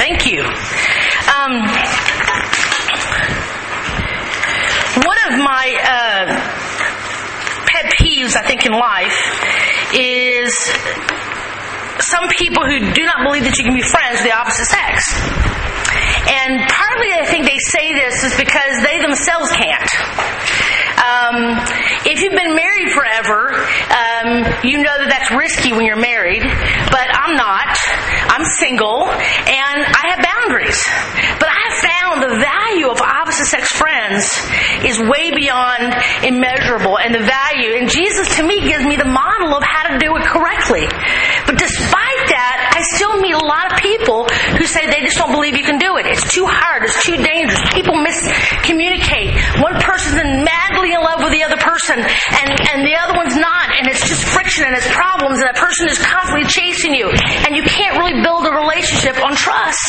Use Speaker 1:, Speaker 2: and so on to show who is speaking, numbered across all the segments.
Speaker 1: Thank you. One of my pet peeves, I think, in life is some people who do not believe that you can be friends with the opposite sex. And partly I think they say this is because they themselves can't. If you've been married forever, you know that that's risky when you're married, but I'm not. I'm single, and I have boundaries. But I have found the value of opposite sex friends is way beyond immeasurable, and the value, and Jesus to me gives me the model of how to do it correctly. But despite that, I still meet a lot of people who say they just don't believe you can do it. It's too hard. It's too dangerous. People miscommunicate. One person's madly in love with the other person, and the other one's not, and it's just friction and it's problems, and that person is constantly chasing you, and you can't really build a relationship on trust.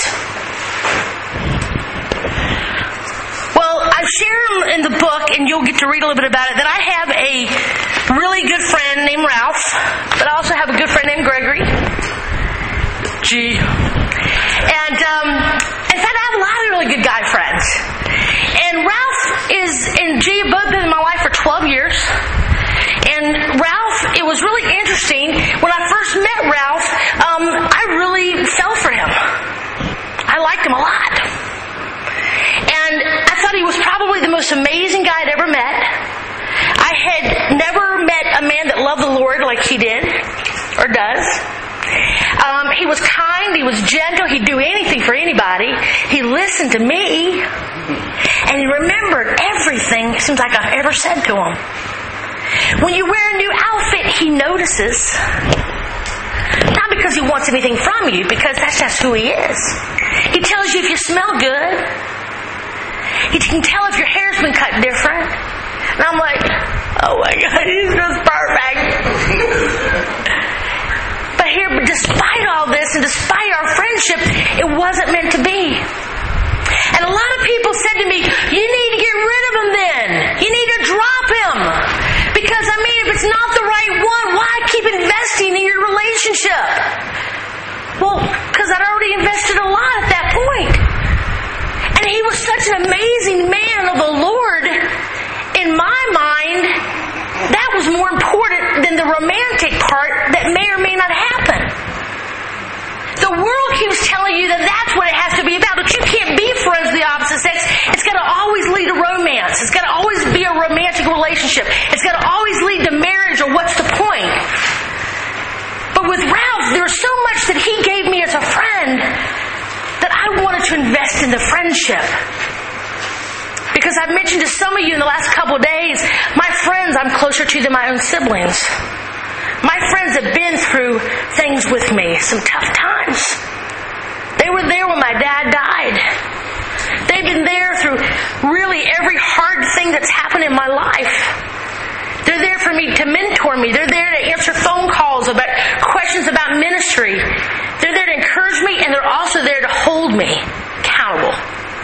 Speaker 1: Well, I've shared in the book, and you'll get to read a little bit about it, that I have a really good friend named Ralph, but I also have a good friend named Gregory. G. And, in fact, I have a lot of really good guy friends. And Ralph and G have both been in my life for 12 years. And Ralph, it was really interesting. When I first met Ralph, I really fell for him. I liked him a lot. And I thought he was probably the most amazing guy I'd ever met. I had never met a man that loved the Lord like he did, or does. He was kind, he was gentle, he'd do anything for anybody. He listened to me, and he remembered everything, it seems like I've ever said to him. When you wear a new outfit, he notices. Not because he wants anything from you, because that's just who he is. He tells you if you smell good. He can tell if your hair's been cut different. And I'm like, oh my God, he's just perfect. But despite all this, and despite our friendship, it wasn't meant to be. And a lot of people said to me, you need to get rid of him then. You need to drop him. Because, if it's not the right one, why keep investing in your relationship? Well, because I'd already invested a lot at that point. And he was such an amazing man of the Lord. In my mind, that was more important than the romantic part that may or may not happen. The world keeps telling you that that's what it has to be about, but you can't be friends with the opposite sex. It's got to always lead to romance. It's got to always be a romantic relationship. It's got to always lead to marriage, or what's the point? But with Ralph, there was so much that he gave me as a friend that I wanted to invest in the friendship. Because I've mentioned to some of you in the last couple of days, my friends I'm closer to than my own siblings. My friends have been through things with me, some tough times. They were there when my dad died. They've been there through really every hard thing that's happened in my life. They're there for me to mentor me. They're there to answer phone calls about questions about ministry. They're there to encourage me, and they're also there to hold me accountable.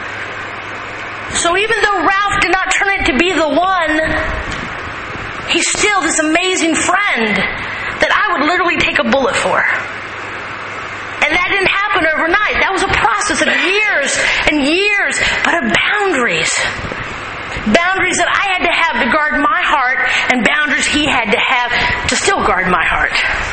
Speaker 1: So even though Ralph did not turn out to be the one, he's still this amazing friend that I would literally take a bullet for. And that didn't happen overnight. That was a process of years and years, but of boundaries. Boundaries that I had to have to guard my heart, and boundaries he had to have to still guard my heart.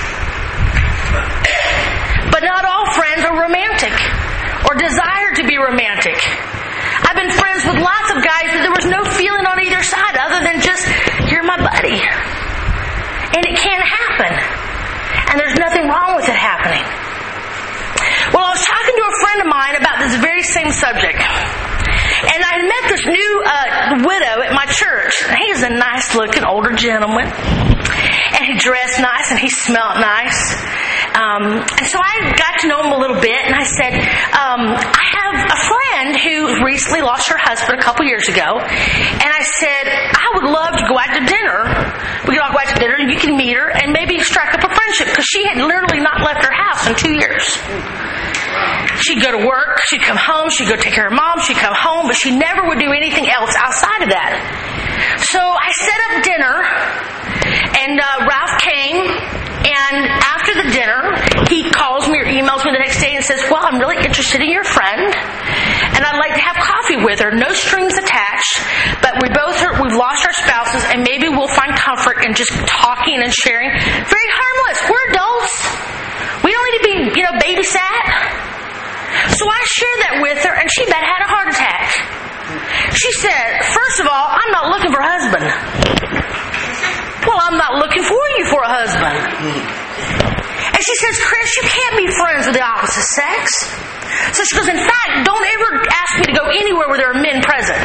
Speaker 1: But not all friends are romantic or desire to be romantic. I've been friends with lots of guys that there was no feeling on either side other than just, you're my buddy. And it can happen. And there's nothing wrong with it happening. Well, I was talking to a friend of mine about this very same subject. And I met this new widow at my church. And he was a nice-looking older gentleman. And he dressed nice and he smelled nice. And so I got to know him a little bit, and I said, I have a friend who recently lost her husband a couple years ago. And I said, I would love to go out to dinner. We could all go out to dinner, and you can meet her and maybe strike up a friendship, because she had literally not left her house in 2 years. She'd go to work, she'd come home, she'd go take care of her mom, she'd come home, but she never would do anything else outside of that. So I set up dinner, and Ralph came, and after the dinner, he calls me or emails me the next day day and says, well, I'm really interested in your friend, and I'd like to have coffee with her. No strings attached, but we've lost our spouses, and maybe we'll find comfort in just talking and sharing. Very harmless. We're adults. We don't need to be, babysat. So I shared that with her, and she about had a heart attack. She said, first of all, I'm not looking for a husband. Well, I'm not looking for you for a husband. And she says, Chris, you can't be friends with the opposite sex. So she goes, in fact, don't ever ask me to go anywhere where there are men present.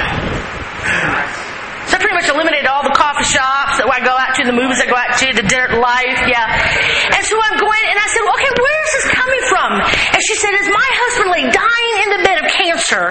Speaker 1: So I pretty much eliminated all the coffee shops that I go out to, the movies I go out to, the dinner life, yeah. And so I'm going, and I said, well, okay, where is this coming from? And she said, as my husband lay dying in the bed of cancer,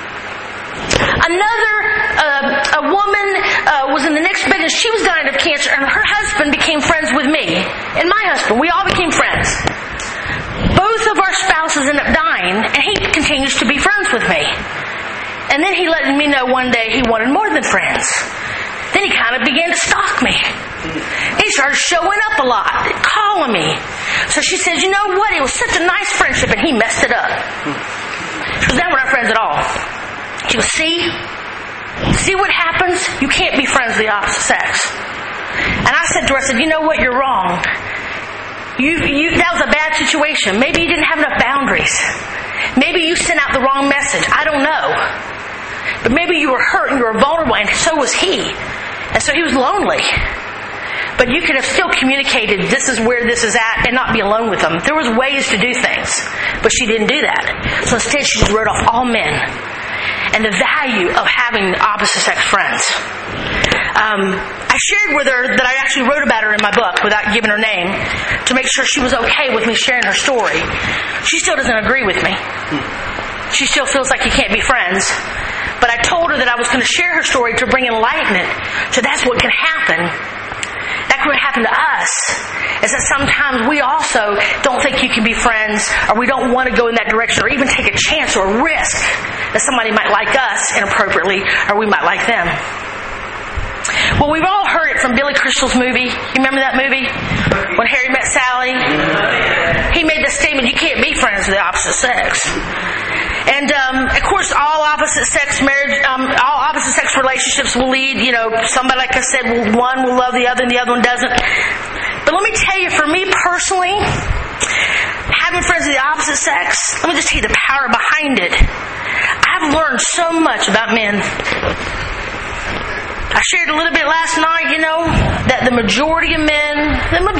Speaker 1: a woman was in the next bed and she was dying of cancer, and her husband became friends with me and my husband. We all became friends. Both of our spouses ended up dying, and he continues to be friends with me. And then he let me know one day he wanted more than friends. Then he kind of began to stalk me. He started showing up a lot, calling me. So she says, you know what? It was such a nice friendship, and he messed it up. She goes, now we're not friends at all. She goes, see what happens? You can't be friends with the opposite sex. And I said to her, I said, you know what? You're wrong. That was a bad situation. Maybe you didn't have enough boundaries. Maybe you sent out the wrong message. I don't know. But maybe you were hurt and you were vulnerable, and so was he. And so he was lonely. But you could have still communicated, this is where this is at, and not be alone with them. There was ways to do things, but she didn't do that. So instead she just wrote off all men and the value of having opposite sex friends. I shared with her that I actually wrote about her in my book without giving her name to make sure she was okay with me sharing her story. She still doesn't agree with me. She still feels like you can't be friends. But I told her that I was going to share her story to bring enlightenment. So that's what can happen. That can happen to us. Is that sometimes we also don't think you can be friends, or we don't want to go in that direction, or even take a chance or a risk that somebody might like us inappropriately, or we might like them. Well, we've all heard it from Billy Crystal's movie. You remember that movie? When Harry Met Sally? He made the statement, you can't be friends with the opposite sex. And, of course, all opposite sex relationships will lead, somebody, like I said, one will love the other and the other one doesn't. But let me tell you, for me personally, having friends of the opposite sex, let me just tell you the power behind it. I've learned so much about men. I shared a little bit last night, that the majority of men,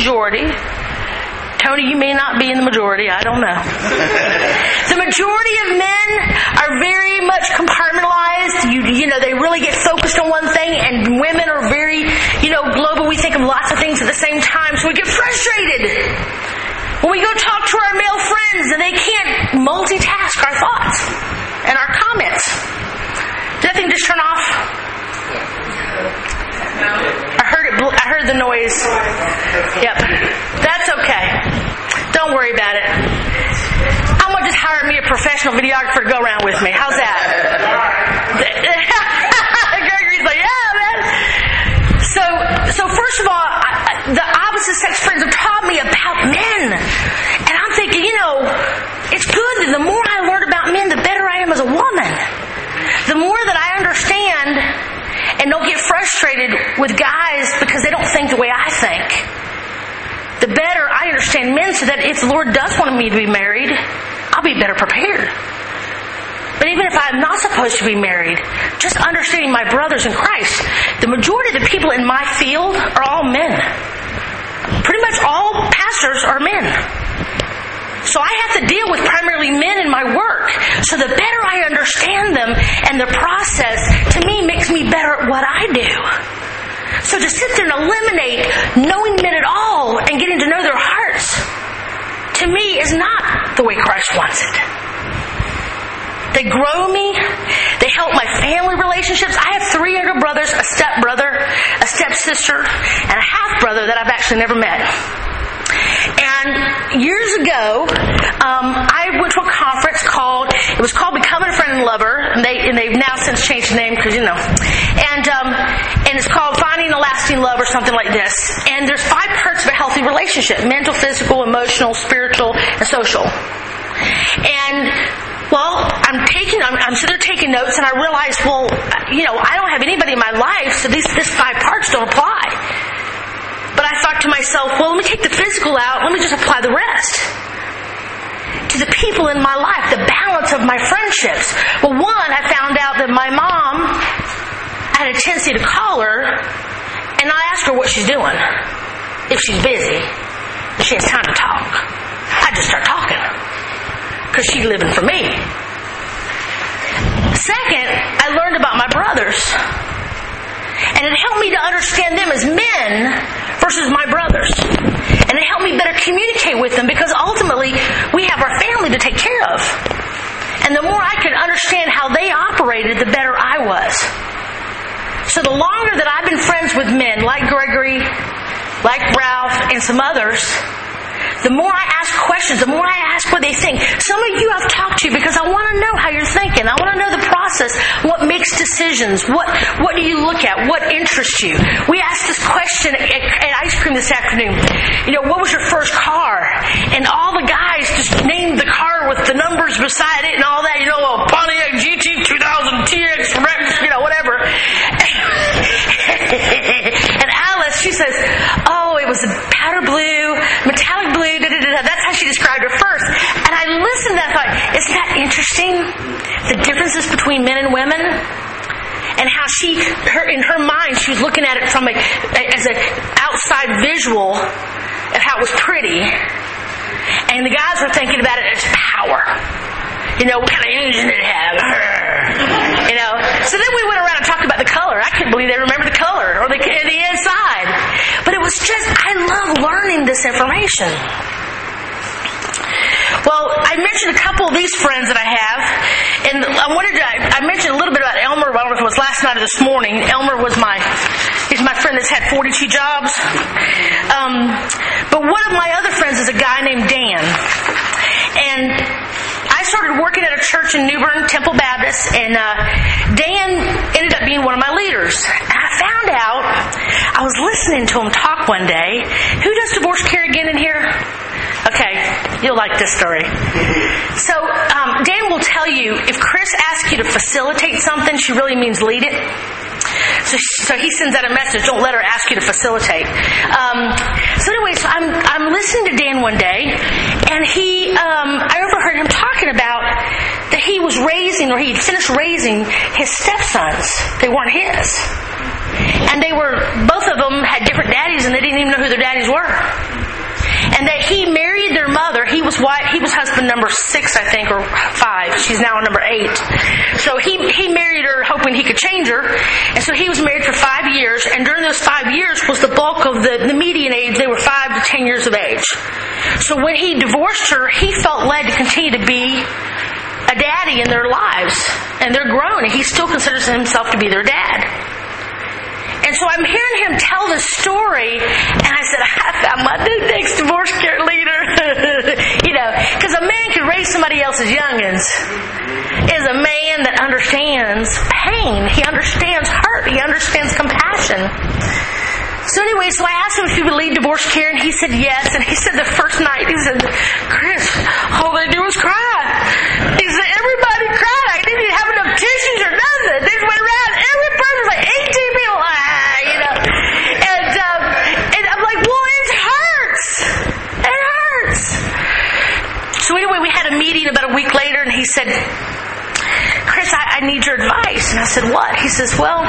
Speaker 1: Tony, you may not be in the majority, I don't know. The majority of men are very much compartmentalized. They really get focused on one thing, and women are very, global. We think of lots of things at the same time, so we get frustrated when we go talk to our male friends and they can't multitask our thoughts and our comments. Did that thing just turn off? I heard the noise. Yep. That's okay. Don't worry about it. I'm going to just hire me a professional videographer to go around with me. How's that? Gregory's like, yeah, man. So first of all, the opposite sex friends have taught me about men. And I'm thinking, it's good that the more I learn about men, the better I am as a woman. The more that I understand and don't get frustrated with guys because they don't think the way I think, the better I understand men, so that if the Lord does want me to be married, I'll be better prepared. But even if I'm not supposed to be married, just understanding my brothers in Christ, the majority of the people in my field are all men. Pretty much all pastors are men. So I have to deal with primarily men in my work. So the better I understand them and the process, to me, makes me better at what I do. So to sit there and eliminate knowing men at all and getting to know their hearts, to me, is not the way Christ wants it. They grow me. They help my family relationships. I have 3 younger brothers, a stepbrother, a stepsister, and a half-brother that I've actually never met. And years ago, I went to a conference called Becoming a Friend and Lover, and they've now since changed the name because, and it's called Finding a Lasting Love or something like this. And there's 5 parts of a healthy relationship: mental, physical, emotional, spiritual, and social. And, well, I'm sitting there taking notes, and I realized, well, I don't have anybody in my life, so these 5 parts don't apply. But I thought to myself, well, let me take the physical out, let me just apply the rest to the people in my life, the balance of my friendships. Well, one, I found out that my mom, I had a tendency to call her, and I ask her what she's doing. If she's busy, if she has time to talk, I just start talking, because she's living for me. Second, I learned about my brothers, and it helped me to understand them as men versus my brothers. And it helped me better communicate with them, because ultimately we have our family to take care of. And the more I could understand how they operated, the better I was. So the longer that I've been friends with men like Gregory, like Ralph, and some others, the more I ask questions, the more I ask what they think. Some of you I've talked to because I want to know how you're thinking. I want to know the process, what makes decisions, what do you look at, what interests you. We asked this question at ice cream this afternoon. What was your first car? And all the guys just named the car with the numbers beside it and all that. A Pontiac GT 2000 TX Rex, whatever. And Alice, she says, it was a powder blue, metallic blue, da-da-da-da. That's how she described her first. And I listened and I thought, isn't that interesting? The differences between men and women? And how in her mind, she was looking at it as an outside visual of how it was pretty. And the guys were thinking about it as power. What kind of engine did it have? So then we went around and talked about the color. I couldn't believe they remember the color or the inside. But it was I love learning this information. Well, I mentioned a couple of these friends that I have, and I mentioned a little bit about Elmer. I don't know if it was last night or this morning. Elmer he's my friend that's had 42 jobs. But one of my other friends is a guy named Dan. And I started working at a church in New Bern, Temple Baptist, and Dan ended up being one of my leaders. And I found out, I was listening to him talk one day. Who does divorce care again in here? Okay, you'll like this story. So, Dan will tell you, if Chris asks you to facilitate something, she really means lead it. So he sends out a message, don't let her ask you to facilitate. So I'm listening to Dan one day, and I overheard him talking about that he was raising, or he had finished raising his stepsons. They weren't his. And both of them had different daddies, and they didn't even know who their daddies were. And that he married their mother. He was husband number 6, I think, or 5. She's now number 8. So he married her hoping he could change her. And so he was married for 5 years. And during those 5 years was the bulk of the median age. They were 5 to 10 years of age. So when he divorced her, he felt led to continue to be a daddy in their lives. And they're grown. And he still considers himself to be their dad. And so I'm hearing him tell this story, and I said, I found my new next divorce care leader. Because a man can raise somebody else's youngins is a man that understands pain. He understands hurt. He understands compassion. So anyway, I asked him if he would lead divorce care, and he said yes. And he said the first night, he said, Chris, all they do is cry. He said, everybody cried. I didn't even have enough tissues or nothing. They just went around. Every person was like 18 people. And I'm like, well, it hurts. It hurts. So anyway, we had a meeting about a week later, and he said, Chris, I need your advice. And I said, what? He says, well,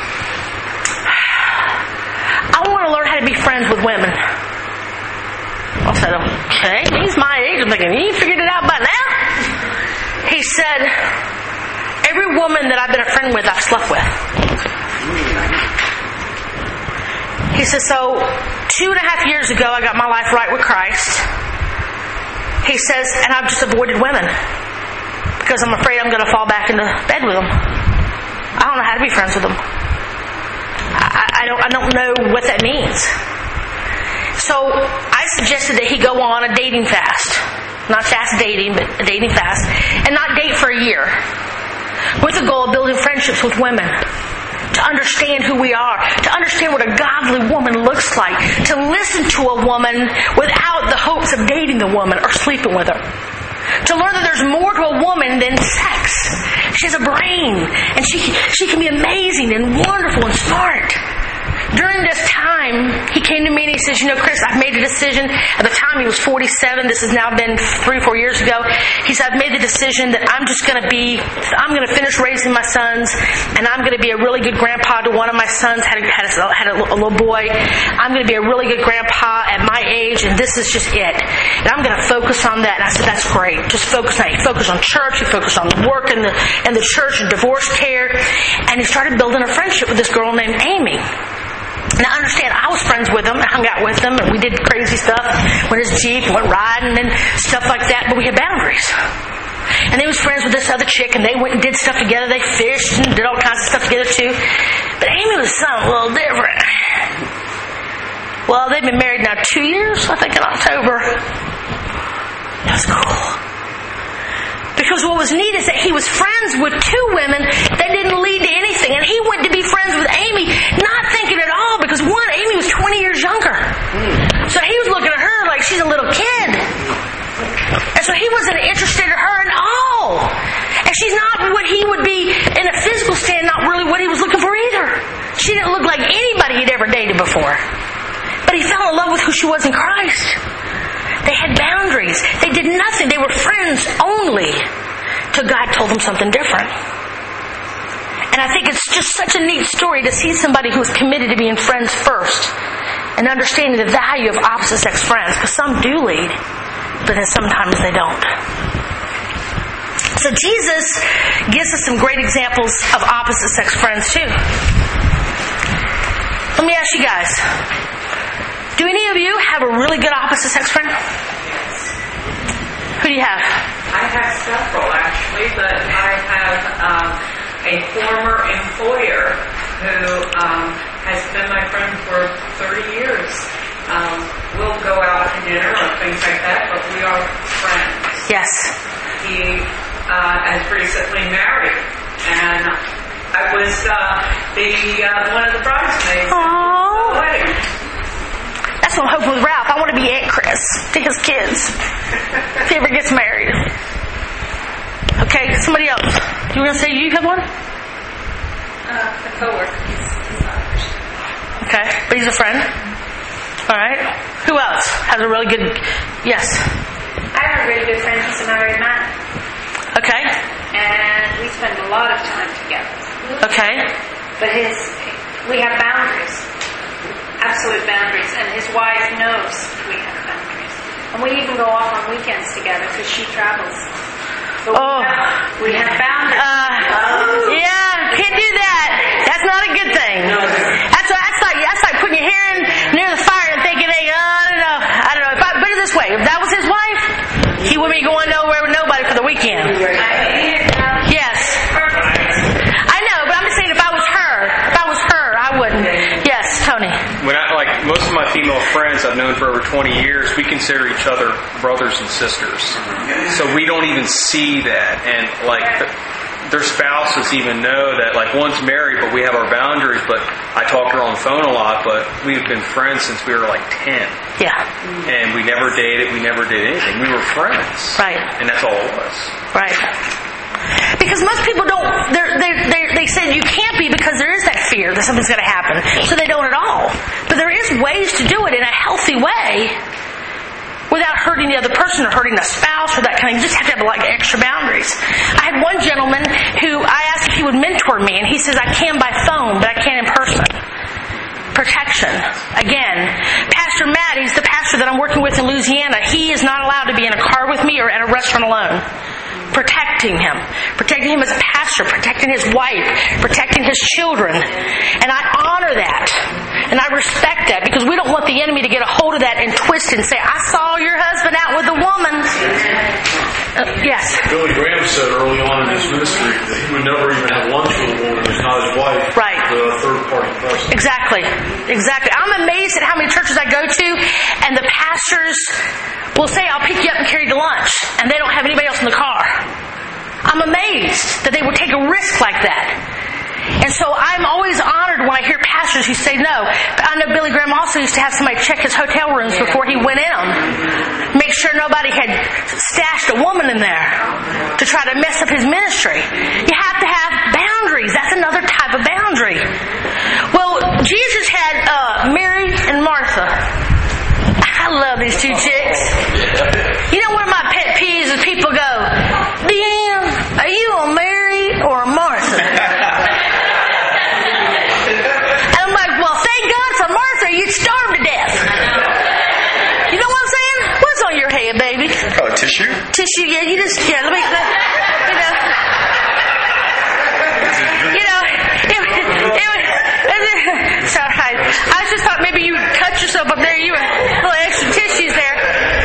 Speaker 1: I want to learn how to be friends with women. I said, okay. He's my age. I'm thinking, you figured it out by now? He said, every woman that I've been a friend with, I've slept with. He says, so 2.5 years ago, I got my life right with Christ. He says, and I've just avoided women because I'm afraid I'm going to fall back into bed with them. I don't know how to be friends with them. I don't know what that means. So I suggested that he go on a dating fast. Not fast dating, but a dating fast. And not date for a year. With the goal of building friendships with women. To understand who we are. To understand what a godly woman looks like. To listen to a woman without the hopes of dating the woman or sleeping with her. To learn that there's more to a woman than sex. She has a brain, and she can be amazing and wonderful and smart. During this time, he came to me and he says, Chris, I've made a decision. At the time, he was 47. This has now been 3-4 years ago. He said, I've made the decision that I'm going to finish raising my sons, and I'm going to be a really good grandpa to one of my sons. Had a little boy. I'm going to be a really good grandpa at my age, and this is just it. And I'm going to focus on that. And I said, that's great. Just focus on it. You focus on church. You focus on the work and the church and divorce care. And he started building a friendship with this girl named Amy. Now, understand, I was friends with him. I hung out with him, and we did crazy stuff. Went his Jeep, went riding, and stuff like that. But we had boundaries. And he was friends with this other chick, and they went and did stuff together. They fished and did all kinds of stuff together, too. But Amy was something a little different. Well, they've been married now 2 years, I think, in October. That's cool. Because what was neat is that he was friends with 2 women that didn't lead to anything. And he went to be friends with Amy, not thinking at all, because one, Amy was 20 years younger. So he was looking at her like she's a little kid. And so he wasn't interested in her at all. And she's not what he would be in a physical stand, not really what he was looking for either. She didn't look like anybody he'd ever dated before. But he fell in love with who she was in Christ. They had boundaries. They did nothing. They were friends only till God told them something different. And I think it's just such a neat story to see somebody who is committed to being friends first and understanding the value of opposite-sex friends, because some do lead, but then sometimes they don't. So Jesus gives us some great examples of opposite-sex friends too. Let me ask you guys, do any of you have a really good opposite-sex friend? Who do you have?
Speaker 2: I have several, actually, but I have a former employer who has been my friend for 30 years. We'll go out to dinner or things like that, but we are friends.
Speaker 1: Yes.
Speaker 2: He has recently married, and I was one of the bridesmaids at the wedding. That's what I'm hoping with Ralph. I want to be Aunt Chris to his kids if he ever gets married. Okay, somebody else. You were going to say you have one?
Speaker 3: A coworker. He's not a Christian.
Speaker 1: Okay, but he's a friend. All right. Who else has a really good? Yes.
Speaker 3: I have a really good friend. He's a married man.
Speaker 1: Okay.
Speaker 3: And we spend a lot of time together.
Speaker 1: Okay.
Speaker 3: But we have boundaries. Absolute boundaries, and his wife knows we have boundaries. And we even go off on weekends together because she travels. But we have boundaries.
Speaker 1: Yeah, can't do that. That's not a good thing. That's like putting your hair near the fire and thinking, hey, I don't know. If I put it this way, if that was his wife, he wouldn't be going nowhere with nobody for the weekend. Yes. I know, but I'm just saying if I was her, I wouldn't. Yes, Tony.
Speaker 4: Most of my female friends I've known for over 20 years, we consider each other brothers and sisters. So we don't even see that. And their spouses even know that, one's married, but we have our boundaries, but I talk to her on the phone a lot, but we've been friends since we were 10.
Speaker 1: Yeah.
Speaker 4: And we never dated, we never did anything. We were friends.
Speaker 1: Right.
Speaker 4: And that's all it was.
Speaker 1: Right. Because most people don't, they say you can't be because there is that fear that something's going to happen. So they don't at all. But there is ways to do it in a healthy way without hurting the other person or hurting a spouse or that kind of thing. You just have to have extra boundaries. I had one gentleman who I asked if he would mentor me, and he says, I can by phone, but I can't in person. Protection. Again, Pastor Matt, he's the pastor that I'm working with in Louisiana. He is not allowed to be in a car with me or at a restaurant alone. Protecting him as a pastor, protecting his wife, protecting his children. And I honor that. And I respect that because we don't want the enemy to get a hold of that and twist it and say, I saw your husband out with a woman. Yes.
Speaker 5: Billy Graham said early on in his ministry that he would never even have lunch with a woman who's not his wife.
Speaker 1: Right.
Speaker 5: The third-party person.
Speaker 1: Exactly. I'm amazed at how many churches I go to, and the pastors will say, I'll pick you up and carry you to lunch, and they don't have anybody else in the car. I'm amazed that they would take a risk like that. And so I'm always honored honored when I hear pastors who say no. But I know Billy Graham also used to have somebody check his hotel rooms before he went in them. Make sure nobody had stashed a woman in there to try to mess up his ministry. You have to have boundaries. That's another type of boundary. Well, Jesus had Mary and Martha. I love these two chicks. You know, one of my pet peeves is people go, "Deanne, are you a Mary or a Martha?" And I'm like, well, thank God for Martha, you'd starve to death. You know what I'm saying? What's on your head, baby?
Speaker 6: Oh, tissue?
Speaker 1: Tissue, yeah, you just, yeah, let me, sorry, I just thought maybe you cut yourself up there, you had little extra tissues there.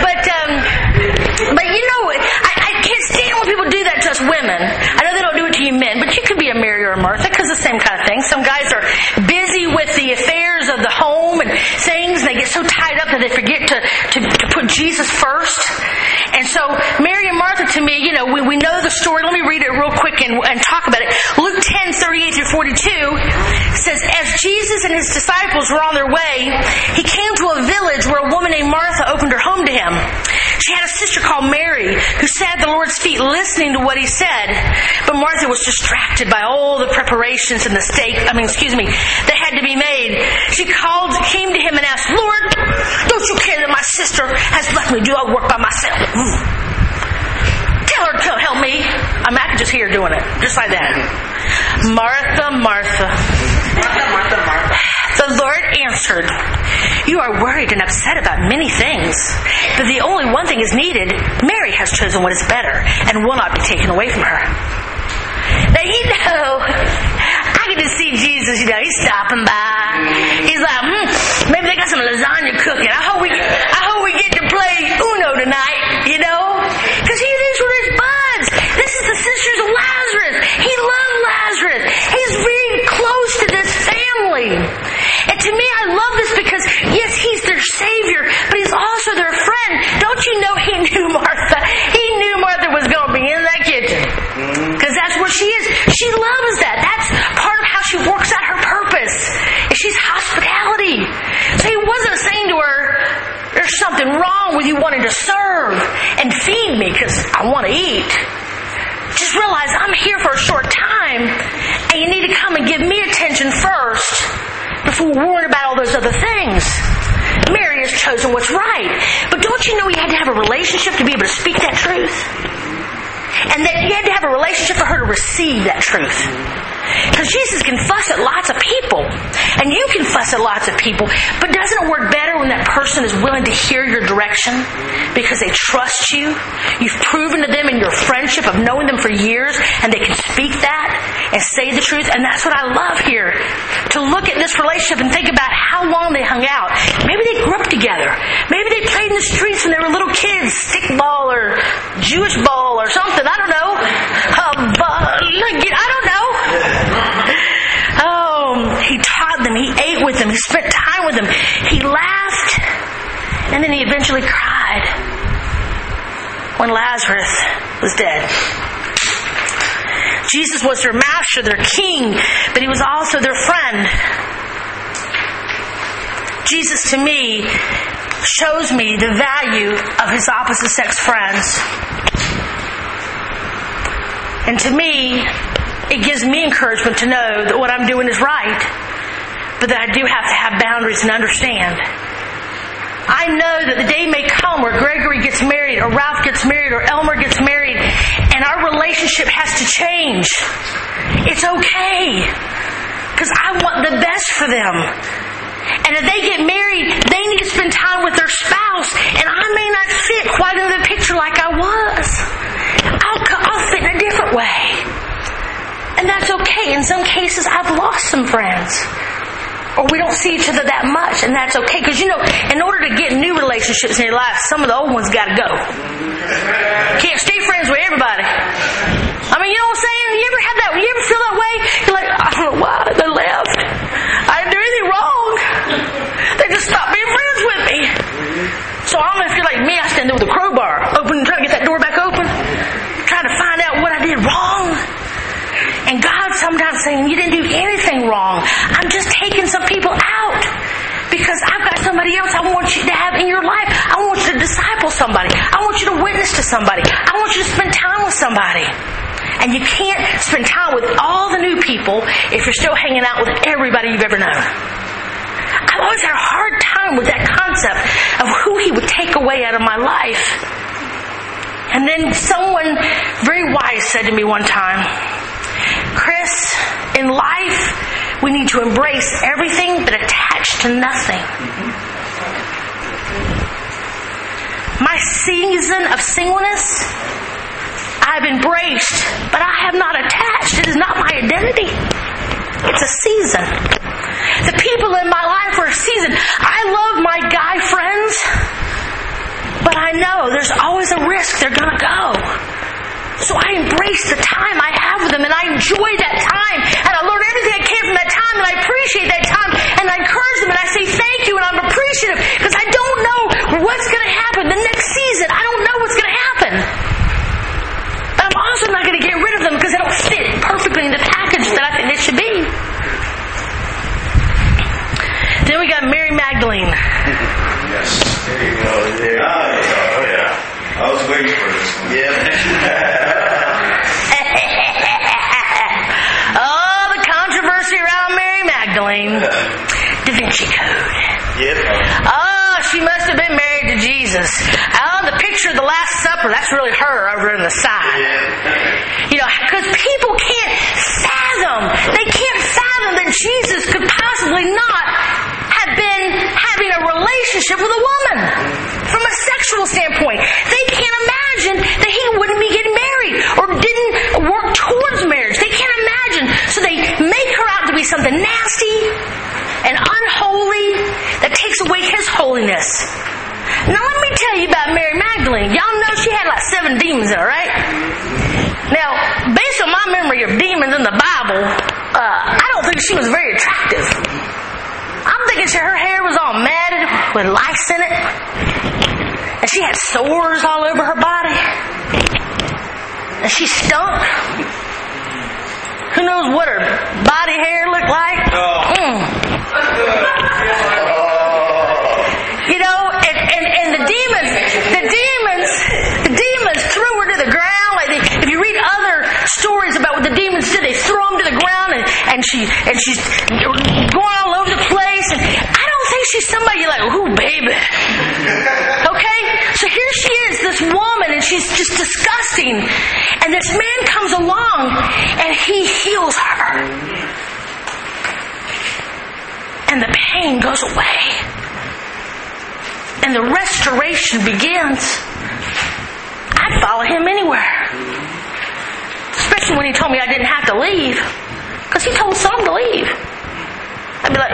Speaker 1: But you know, I can't stand when people do that to us women. I know they don't do it to you men, but you could be a Mary or a Martha, because the same kind of thing. Some guys are busy with the affairs of the home and things, and they get so tied up that they forget to put Jesus first. And so Mary and Martha, to me, you know, we know the story. Let me read it real quick and talk about it. Luke 10:38 through 42 says, as Jesus and his disciples were on their way, he came to a village where a woman named Martha opened her home to him. She had a sister called Mary who sat at the Lord's feet listening to what he said. But Martha was distracted by all the preparations and that had to be made. She came to him and asked, "Lord, don't you care that my sister has left me to do all the work by myself? Tell her to help me." I could just hear her doing it, just like that. "Martha, Martha.
Speaker 2: Martha, Martha, Martha.
Speaker 1: The Lord answered, you are worried and upset about many things, but the only one thing is needed. Mary has chosen what is better and will not be taken away from her." Now, you know, I can just see Jesus, you know, he's stopping by. He's like, maybe they got some lasagna cooking. I hope we get to play Uno tonight, you know? Because these were his buds. This is the sisters of Lazarus. He loved Lazarus. He's very close to this family. And to me, I love this because, yes, he's their Savior, but he's also their friend. Don't you know he knew Martha? He knew Martha was going to be in that kitchen. Because that's where she is. She loves that. That's part of how she works out her purpose. She's hospitality. So he wasn't saying to her, there's something wrong with you wanting to serve and feed me because I want to eat. Just realize I'm here for a short time and you need to come and give me attention first before worrying about all those other things. Mary has chosen what's right. But don't you know you had to have a relationship to be able to speak that truth? And that you had to have a relationship for her to receive that truth. Because Jesus can fuss at lots of people. And you can fuss at lots of people. But doesn't it work better when that person is willing to hear your direction? Because they trust you. You've proven to them in your friendship of knowing them for years. And they can speak that and say the truth. And that's what I love here. To look at this relationship and think about how long they hung out. Maybe they grew up together. Maybe they played in the streets when they were little kids. Stickball or Jewish ball or something. I don't know. I don't know. Oh, he taught them. He ate with them. He spent time with them. He laughed. And then he eventually cried when Lazarus was dead. Jesus was their master, their king, but he was also their friend. Jesus, to me, shows me the value of his opposite sex friends. And to me, it gives me encouragement to know that what I'm doing is right, but that I do have to have boundaries and understand. I know that the day may come where Gregory gets married, or Ralph gets married, or Elmer gets married, and our relationship has to change. It's okay, because I want the best for them. And if they get married, they need to spend time with their spouse, and I may not fit quite in the picture like I was. I'll fit in a different way. And that's okay. In some cases, I've lost some friends. Or we don't see each other that much, and that's okay. Because, you know, in order to get new relationships in your life, some of the old ones got to go. Can't stay friends with everybody. I mean, you know what I'm saying? You ever have that? You ever feel that way? You're like, I don't know why they left. I didn't do anything wrong. They just stopped being friends with me. So I don't know if you're like me. I stand there with a crowbar, trying to get that door back open, trying to find out what I did wrong. And God sometimes saying, you didn't do anything wrong. I'm just taken some people out because I've got somebody else I want you to have in your life. I want you to disciple somebody. I want you to witness to somebody. I want you to spend time with somebody. And you can't spend time with all the new people if you're still hanging out with everybody you've ever known. I've always had a hard time with that concept of who He would take away out of my life. And then someone very wise said to me one time, Chris, in life, we need to embrace everything but attach to nothing. My season of singleness, I've embraced, but I have not attached. It is not my identity. It's a season. The people in my life are a season. I love my guy friends, but I know there's always a risk they're going to go. So I embrace the time I have with them, and I enjoy that time, and I learn everything I can from that time, and I appreciate that time, and I encourage them, and I say thank you, and I'm appreciative, because I don't know what's going to happen the next season. I don't know what's going to happen. But I'm also not going to get rid of them because they don't fit perfectly in the package that I think they should be. Then we got Mary Magdalene.
Speaker 6: Yes. There you go. There. Oh, yeah. I was waiting for this one. Yeah.
Speaker 1: Oh, the controversy around Mary Magdalene. Da Vinci Code.
Speaker 6: Yep.
Speaker 1: Oh, she must have been married to Jesus. Oh, the picture of the Last Supper, that's really her over on the side.
Speaker 6: Yeah.
Speaker 1: You know, because people can't fathom, they can't fathom that Jesus could possibly not have been having a relationship with a woman from a sexual standpoint. They can't imagine that he wouldn't be getting married or didn't work towards marriage. They can't imagine. So they make her out to be something nasty and unholy that takes away his holiness. Now let me tell you about Mary Magdalene. Y'all know she had like 7 demons in her, right? Now, based on my memory of demons in the Bible, I don't think she was very attractive. I'm thinking her hair was all matted with lice in it. And she had sores all over her body. And she stunk. Who knows what her body hair looked like? You know, and the demons threw her to the ground. Like if you read other stories about what the demons did, they threw them to the ground, and she's going all over the place. And I don't think she's somebody you're like, ooh, baby. Okay? So here she is, this woman, and she's just disgusting. And this man comes along, and he heals her. And the pain goes away. And the restoration begins. I'd follow him anywhere. Especially when he told me I didn't have to leave. Because he told some to leave. I'd be like,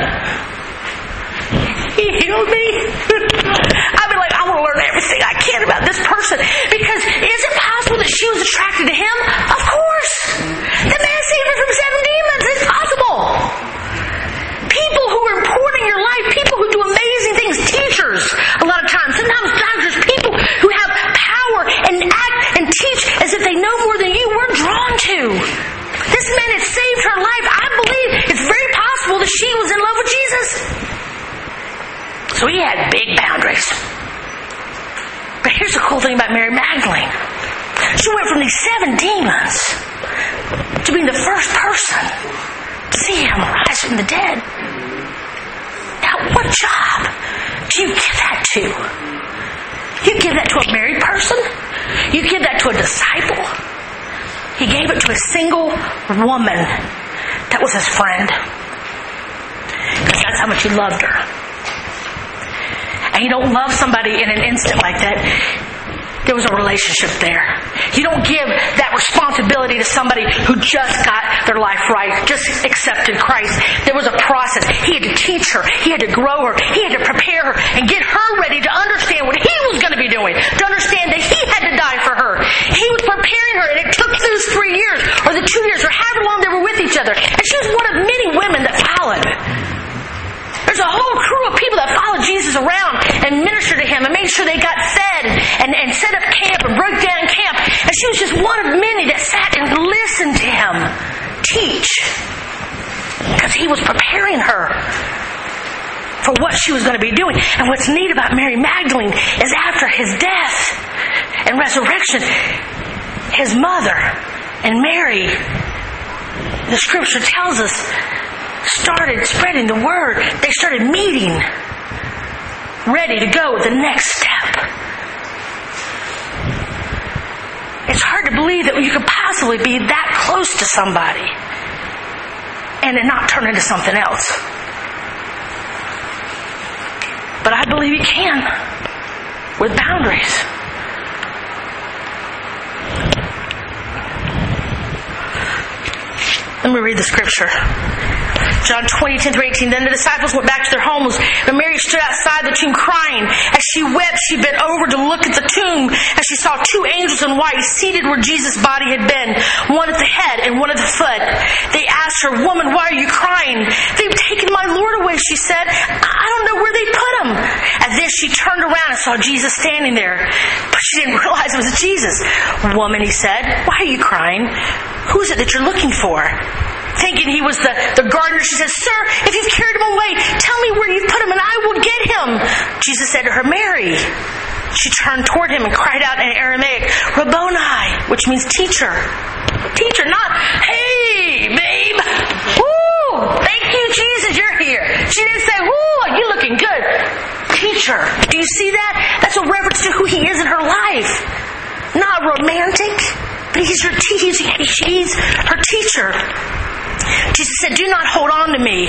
Speaker 1: he healed me? I'd be like, I want to learn everything I can about this person. Because is it possible that she was attracted to him? Of course. The man saved her from 7 demons. It's possible. People who are important in your life, people who do amazing things, teachers, a lot of times, sometimes doctors, people who have power and act and teach as if they know more than you, we're drawn to. This man had saved her life. I believe it's very possible that she was in love with Jesus. So he had big boundaries. But here's the cool thing about Mary Magdalene. She went from these 7 demons to being the first person to see him rise from the dead. Now, what job do you give that to? You give that to a married person? You give that to a disciple? He gave it to a single woman that was his friend. Because that's how much he loved her. And you don't love somebody in an instant like that. There was a relationship there. You don't give that responsibility to somebody who just got their life right, just accepted Christ. There was a process. He had to teach her. He had to grow her. He had to prepare her and get her ready to understand what he was going to be doing, to understand that he had to die for her. He was preparing her, and it took those 3 years or the 2 years or however long they were with each other. And she was one of many women that followed. There's a whole crew of people that followed Jesus around and ministered to him and made sure they got fed and set up camp and broke down camp. And she was just one of many that sat and listened to him teach. Because he was preparing her for what she was going to be doing. And what's neat about Mary Magdalene is after his death and resurrection, his mother and Mary, the scripture tells us, started spreading the word. They started meeting, ready to go with the next step. It's hard to believe that you could possibly be that close to somebody and it not turn into something else. But I believe you can, with boundaries. Let me read the scripture. John 20:10-18. Then the disciples went back to their homes, but Mary stood outside the tomb crying. As she wept, she bent over to look at the tomb, and she saw two angels in white seated where Jesus' body had been, one at the head and one at the foot. They asked her, "Woman, why are you crying?" "They've taken my Lord away," she said. "I don't know where they put him." At this, she turned around and saw Jesus standing there, but she didn't realize it was Jesus. "Woman," he said, "why are you crying? Who is it that you're looking for?" Thinking he was the gardener, she said, "Sir, if you've carried him away, tell me where you've put him and I will get him." Jesus said to her, "Mary." She turned toward him and cried out in Aramaic, "Rabboni," which means teacher. Teacher, not, "Hey, babe. Woo, thank you, Jesus, you're here." She didn't say, "Woo, you're looking good." Teacher. Do you see that? That's a reference to who he is in her life. Not romantic, but he's her he's her teacher. Jesus said, "Do not hold on to me,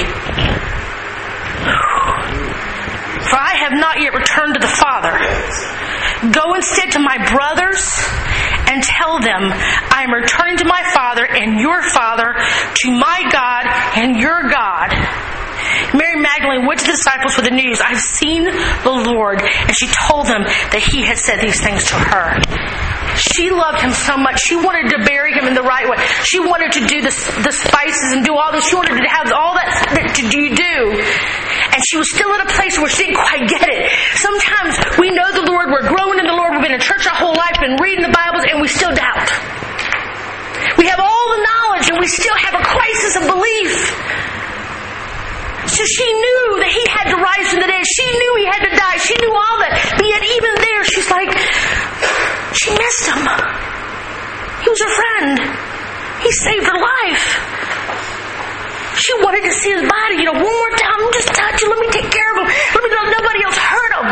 Speaker 1: for I have not yet returned to the Father. Go instead to my brothers and tell them, I am returning to my Father and your Father, to my God and your God." Mary Magdalene went to the disciples with the news, "I've seen the Lord," and she told them that he had said these things to her. She loved him so much. She wanted to bury him in the right way. She wanted to do the spices and do all this. She wanted to have all that to do. And she was still at a place where she didn't quite get it. Sometimes we know the Lord, we're growing in the Lord, we've been in church our whole life, been reading the Bibles, and we still doubt. We have all the knowledge and we still have a crisis of belief. So she knew that he had to rise from the dead. She knew he had to die. She knew all that. But yet even there, she's like, she missed him. He was her friend. He saved her life. She wanted to see his body, one more time. Just touch him. Let me take care of him. Let me know nobody else hurt him.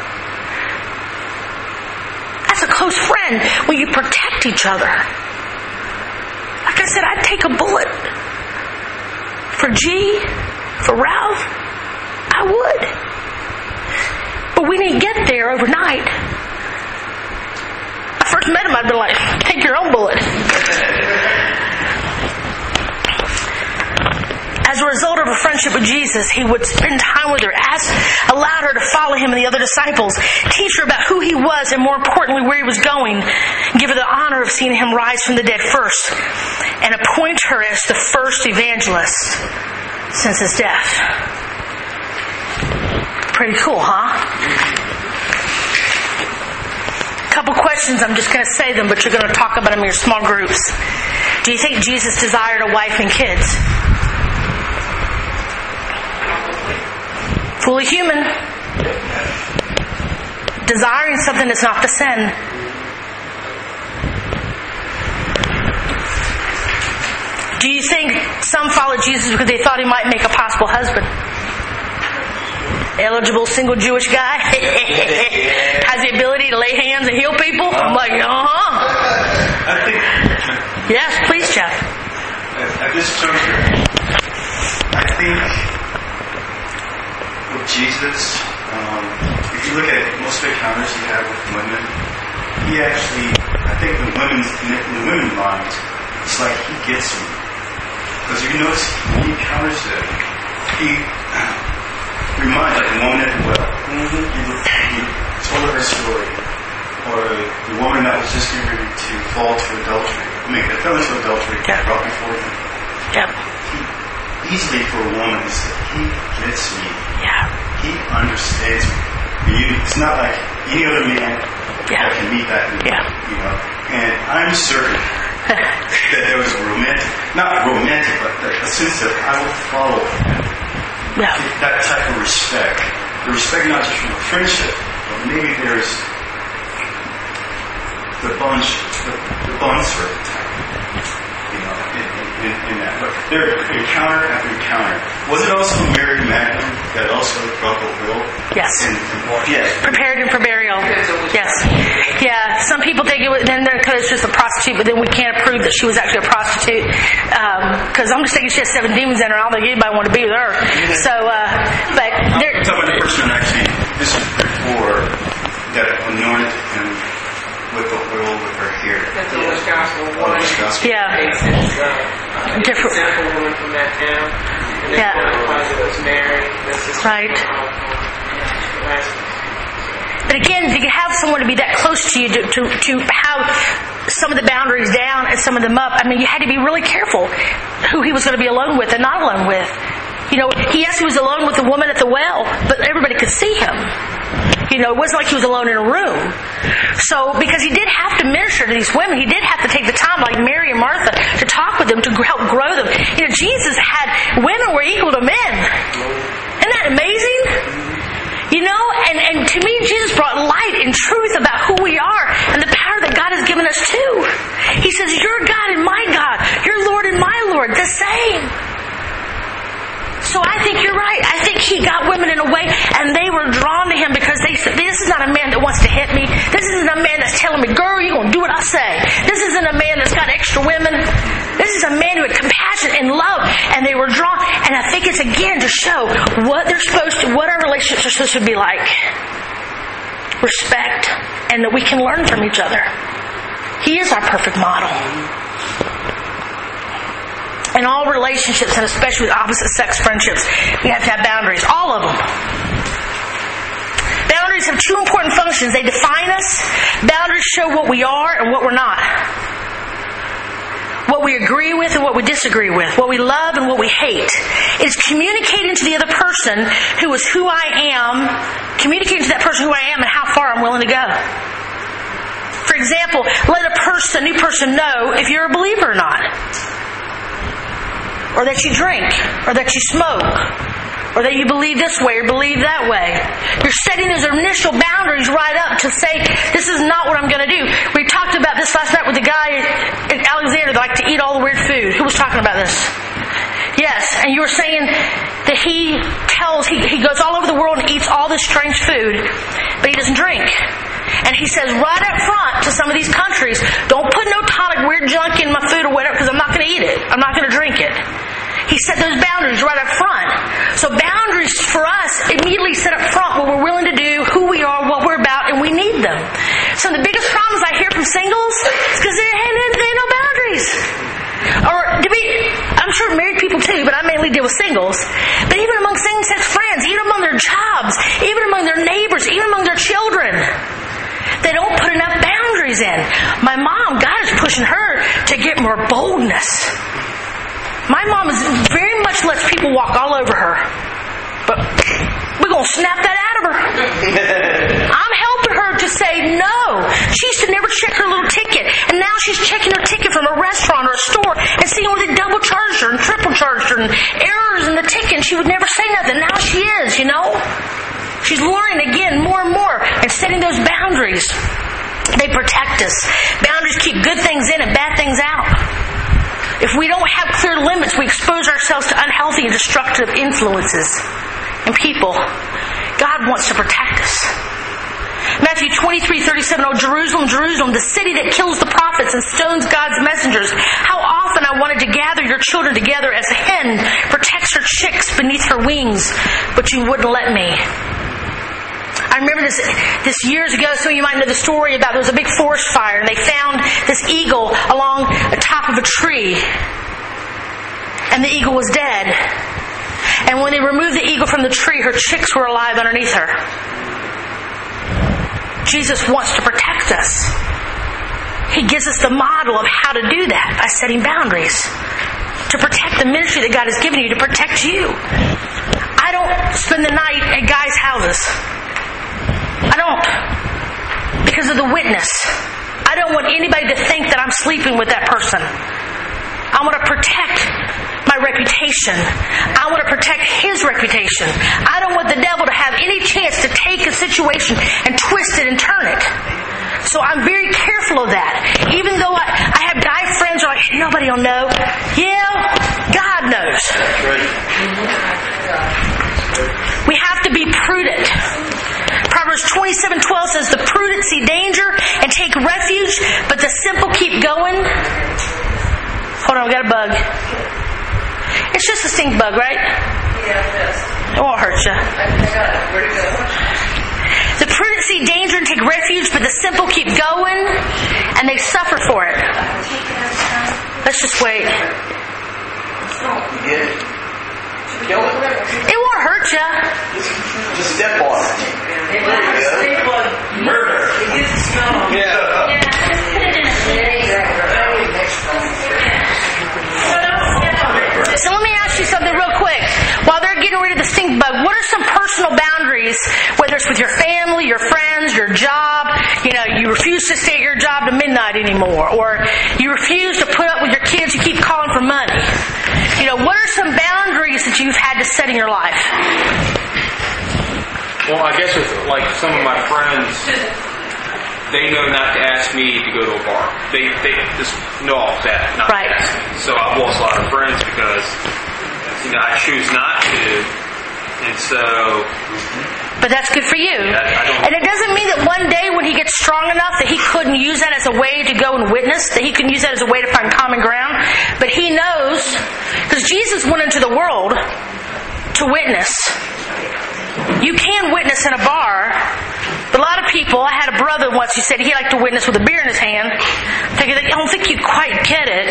Speaker 1: That's a close friend when you protect each other. Like I said, I'd take a bullet for G, for Ralph. I would. But we didn't get there overnight. I first met him, I'd been like, "Take your own bullet." As a result of her friendship with Jesus, he would spend time with her, allowed her to follow him and the other disciples, teach her about who he was and more importantly where he was going, give her the honor of seeing him rise from the dead first, and appoint her as the first evangelist since his death. Pretty cool, huh? Couple questions, I'm just going to say them, but you're going to talk about them in your small groups. Do you think Jesus desired a wife and kids? Fully human. Desiring something that's not the sin. Do you think some followed Jesus because they thought he might make a possible husband? Eligible, single Jewish guy? Has the ability to lay hands and heal people? I'm like,
Speaker 6: I think...
Speaker 1: Yes, please, Jeff.
Speaker 6: At this juncture, I think with Jesus, if you look at most of the encounters he had with women, he actually, I think in the women's minds, it's like he gets me. Because you notice when he encounters them, he reminds like the woman at the well. He told her story. Or the woman that was just getting ready to fall to adultery. That fell into adultery brought before him.
Speaker 1: Yep.
Speaker 6: Easily for a woman, he gets me.
Speaker 1: Yeah.
Speaker 6: He understands me. It's not like any other man that can meet that need.
Speaker 1: Yeah.
Speaker 6: And I'm certain that there was a romantic not romantic, but a sense of I will follow him.
Speaker 1: Yeah.
Speaker 6: That type of respect. The respect not just from a friendship, but maybe there's the bond servant type, in that. But there, encounter after encounter. Was it also Mary Magdalene that also brought the will?
Speaker 1: Yes.
Speaker 6: Yes.
Speaker 1: Prepared him for burial. Yes. Yeah. Some people think it was, then because it's just a prostitute, but then we can't prove that she was actually a prostitute. Because I'm just thinking she has 7 demons in her. I don't think anybody wanted to be with her. So, but there.
Speaker 6: I'm talking about the person actually. This is before that anointed him with the oil with her hair.
Speaker 7: That's the Luke's Gospel 1.
Speaker 1: Yeah. Different.
Speaker 7: Example woman from that town. And then it was Mary.
Speaker 1: Right. But again, to have someone to be that close to you, to have some of the boundaries down and some of them up, I mean, you had to be really careful who he was going to be alone with and not alone with. You know, yes, he was alone with the woman at the well, but everybody could see him. You know, it wasn't like he was alone in a room. So, because he did have to minister to these women, he did have to take the time, like Mary and Martha, to talk with them, to help grow them. You know, Jesus had women were equal to men. Isn't that amazing? You know, and to me, Jesus brought light and truth about who we are and the power that God has given us too. He says, "Your God and my God, your Lord and my Lord, the same." So I think you're right. I think he got women in a way, and they were drawn to him because they said, "This is not a man that wants to hit me. This isn't a man that's telling me, 'Girl, you're going to do what I say.' This isn't a man that's got extra women. This is a man who had compassion and love," and they were drawn. And I think it's again to show what our relationships are supposed to be like. Respect, and that we can learn from each other. He is our perfect model. In all relationships, and especially with opposite-sex friendships, we have to have boundaries. All of them. Boundaries have 2 important functions. They define us. Boundaries show what we are and what we're not. What we agree with and what we disagree with. What we love and what we hate. It's communicating to the other person who is who I am, communicating to that person who I am and how far I'm willing to go. For example, let a new person know if you're a believer or not. Or that you drink, or that you smoke, or that you believe this way or believe that way. You're setting those initial boundaries right up to say, this is not what I'm going to do. We talked about this last night with the guy in Alexander that liked to eat all the weird food. Who was talking about this? Yes, and you were saying that he goes all over the world and eats all this strange food, but he doesn't drink. And he says right up front to some of these countries, don't put no tonic weird junk in my food or whatever, because I'm not going to eat it. I'm not going to drink it. He set those boundaries right up front. So boundaries for us immediately set up front what we're willing to do, who we are, what we're about, and we need them. Some of the biggest problems I hear from singles is because there ain't no boundaries. Or I'm sure married people too, but I mainly deal with singles. But even among same-sex friends, even among their jobs, even among their neighbors, even among their children, they don't put enough boundaries in. My mom, God is pushing her to get more boldness. My mom very much lets people walk all over her. But we're going to snap that out of her. I'm helping her to say no. She used to never check her little ticket. And now she's checking her ticket from a restaurant or a store and seeing where they double charged her and triple charged her and errors in the ticket. And she would never say nothing. Now she is, you know. She's learning again more and more and setting those boundaries. They protect us. Boundaries keep good things in and bad things out. If we don't have clear limits, we expose ourselves to unhealthy and destructive influences and people. God wants to protect us. Matthew 23:37, "Oh, Jerusalem, Jerusalem, the city that kills the prophets and stones God's messengers. How often I wanted to gather your children together as a hen protects her chicks beneath her wings, but you wouldn't let me." I remember this years ago. Some of you might know the story about there was a big forest fire and they found this eagle along the top of a tree. And the eagle was dead. And when they removed the eagle from the tree, her chicks were alive underneath her. Jesus wants to protect us. He gives us the model of how to do that by setting boundaries. To protect the ministry that God has given you, to protect you. I don't spend the night at guys' houses. I don't. Because of the witness. I don't want anybody to think that I'm sleeping with that person. I want to protect reputation. I want to protect his reputation. I don't want the devil to have any chance to take a situation and twist it and turn it. So I'm very careful of that. Even though I have guy friends who are like, nobody will know. Yeah, God knows. We have to be prudent. Proverbs 27:12 says, the prudent see danger and take refuge, but the simple keep going. Hold on, we got a bug. It's just a stink bug, right?
Speaker 2: Yeah,
Speaker 1: it won't hurt you.
Speaker 2: I got it. Where'd it go?
Speaker 1: The prudent see danger and take refuge, but the simple keep going, and they suffer for it. Let's just wait.
Speaker 7: Kill it.
Speaker 1: It won't hurt you.
Speaker 7: Just step on it. Murder.
Speaker 2: It gets the smell.
Speaker 7: Yeah.
Speaker 1: So let me ask you something real quick. While they're getting rid of the stink bug, what are some personal boundaries, whether it's with your family, your friends, your job? You refuse to stay at your job to midnight anymore, or you refuse to put up with your kids who keep calling for money. What are some boundaries that you've had to set in your life?
Speaker 4: Well, I guess with some of my friends, they know not to ask me to go to a bar. They just know off that, not
Speaker 1: right.
Speaker 4: to ask me. So I've lost a lot of friends because I choose not to, and so.
Speaker 1: But that's good for you. And it doesn't mean that one day when he gets strong enough that he couldn't use that as a way to go and witness, that he couldn't use that as a way to find common ground. But he knows, because Jesus went into the world to witness. You can witness in a bar, but a lot of people, I had a brother once who said he liked to witness with a beer in his hand. I don't think you quite get it.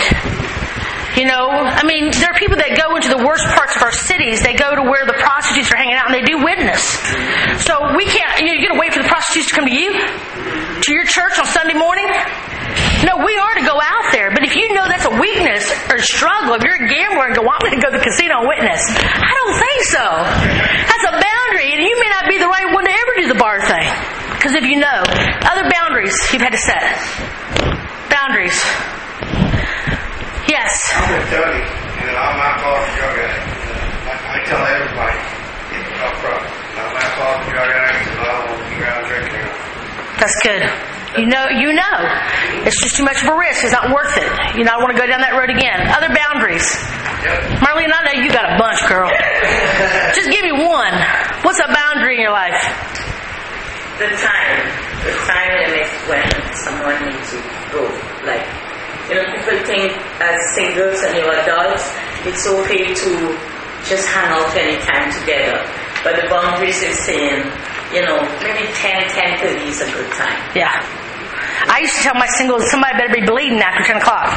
Speaker 1: There are people that go into the worst parts of our cities. They go to where the prostitutes are hanging out and they do witness. So we can't, you're going to wait for the prostitutes to come to you? To your church on Sunday morning? No, we are to go out there. But if you know that's a weakness or a struggle, if you're a gambler and go, I'm going to go to the casino and witness. I don't think so. That's a boundary, and you may not be the right one to ever do the bar thing. Because if you know, other boundaries you've had to set. Boundaries. Yes.
Speaker 8: I'm going to tell you, I'm not calling a drug addict. I tell everybody up front, I'm not calling a drug addict because I don't want to be around drinking.
Speaker 1: That's good. You know. It's just too much of a risk. It's not worth it. I don't want to go down that road again. Other boundaries. Yep. Marlene, I know you got a bunch, girl. Just give me one. What's a boundary in your life?
Speaker 2: The time limit when someone needs to go. People think as singles and you're adults, it's okay to just hang out anytime together. But the boundaries is saying, maybe 10:30 is a good time.
Speaker 1: Yeah. I used to tell my singles, somebody better be bleeding after 10 o'clock.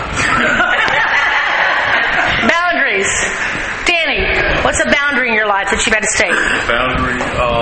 Speaker 1: Boundaries. Danny, what's a boundary in your life that you've had to state?
Speaker 5: Boundary,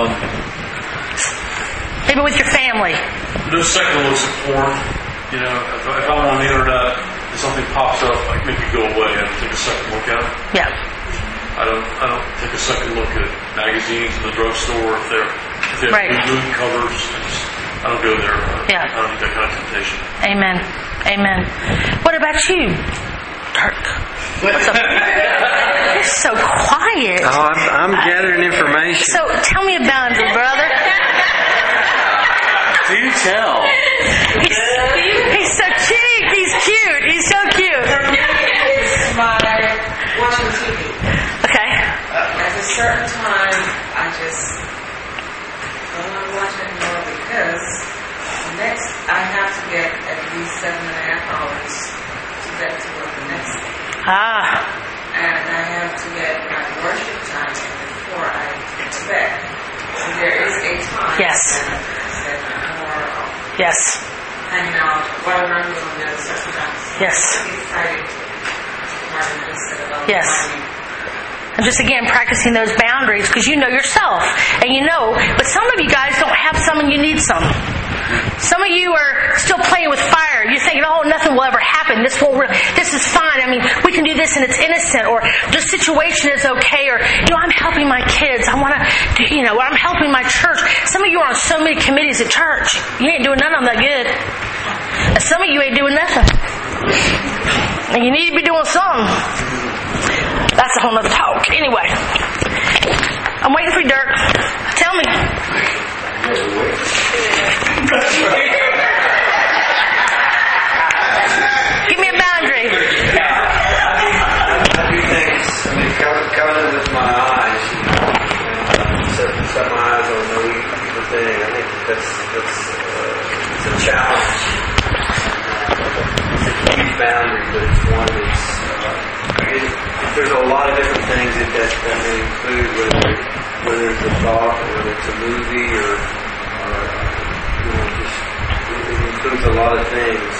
Speaker 1: maybe with your family.
Speaker 5: no second looks at porn. If I'm on the internet and something pops up, make me go away and take a second look at it.
Speaker 1: Yeah.
Speaker 5: I don't take a second look at magazines in the drugstore if they have
Speaker 1: right.
Speaker 5: movie covers. I don't go there.
Speaker 1: Yeah.
Speaker 5: I don't need that kind of temptation.
Speaker 1: Amen. What about you, Dirk? What's up? You're so quiet.
Speaker 9: Oh, I'm gathering information.
Speaker 1: So tell me about it, brother.
Speaker 9: Do tell.
Speaker 1: He's so cute. He's cute. He's so cute.
Speaker 10: It's my watching TV.
Speaker 1: Okay.
Speaker 10: At a certain time, I just don't want to watch it anymore because next I have to get at least 7.5 hours to get to work the next day. And I have to get my worship time before I get to bed. So there is a time that more hanging out, whatever I'm doing, there's certain times.
Speaker 1: Yes.
Speaker 10: Excited instead of
Speaker 1: yes. And just again practicing those boundaries because you know yourself and but some of you guys don't have some and you need some. Some of you are still playing with fire. You're thinking, nothing will ever happen. This is fine. We can do this and it's innocent, or this situation is okay, or I'm helping my kids. I want to, I'm helping my church. Some of you are on so many committees at church. You ain't doing none of them that good. And some of you ain't doing nothing. And you need to be doing something. That's that's a whole nother talk. Anyway, I'm waiting for you, Dirk. Tell me. Give me a boundary.
Speaker 9: I do things, covenant with my eyes, set my eyes on no evil thing. I think that's it's a challenge. It's a huge boundary, but it's one that's, there's a lot of different things that may include, whether it's a thought, or whether it's a movie, or just, it includes a lot of things.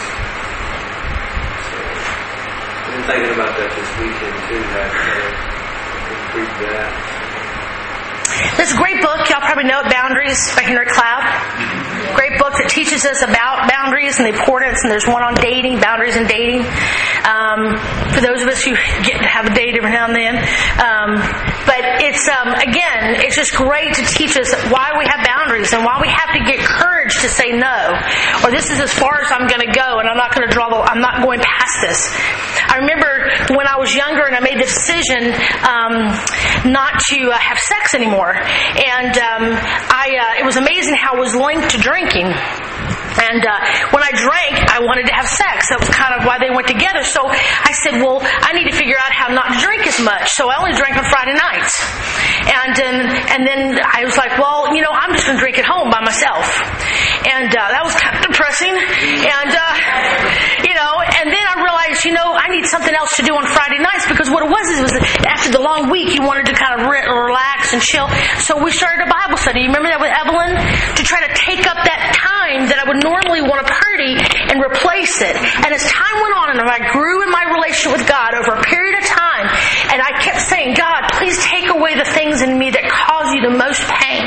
Speaker 9: I've been thinking about that this weekend too, that include that.
Speaker 1: There's a great book, y'all probably know it, Boundaries by Henry Cloud. Great book that teaches us about boundaries and the importance, and there's one on dating, boundaries and dating. For those of us who get to have a date every now and then. But it's, again, it's just great to teach us why we have boundaries and why we have to get courage to say no. Or this is as far as I'm going to go, and I'm not going past this. I remember when I was younger and I made the decision not to have sex anymore. And it was amazing how it was linked to drinking. And when I drank, I wanted to have sex. That was kind of why they went together. So I said, well, I need to figure out how not to drink as much. So I only drank on Friday nights. And then I was like, well, I'm just going to drink at home by myself. And that was kind of depressing. And, and then I realized, I need something else to do on Friday nights, because what it was after the long week, you wanted to kind of relax and chill. So we started a Bible study. You remember that with Evelyn? To try to take up that time that I would normally want to party and replace it. And as time went on and I grew in my relationship with God over a period of time, and I kept saying, God, please take away the things in me that cause you the most pain.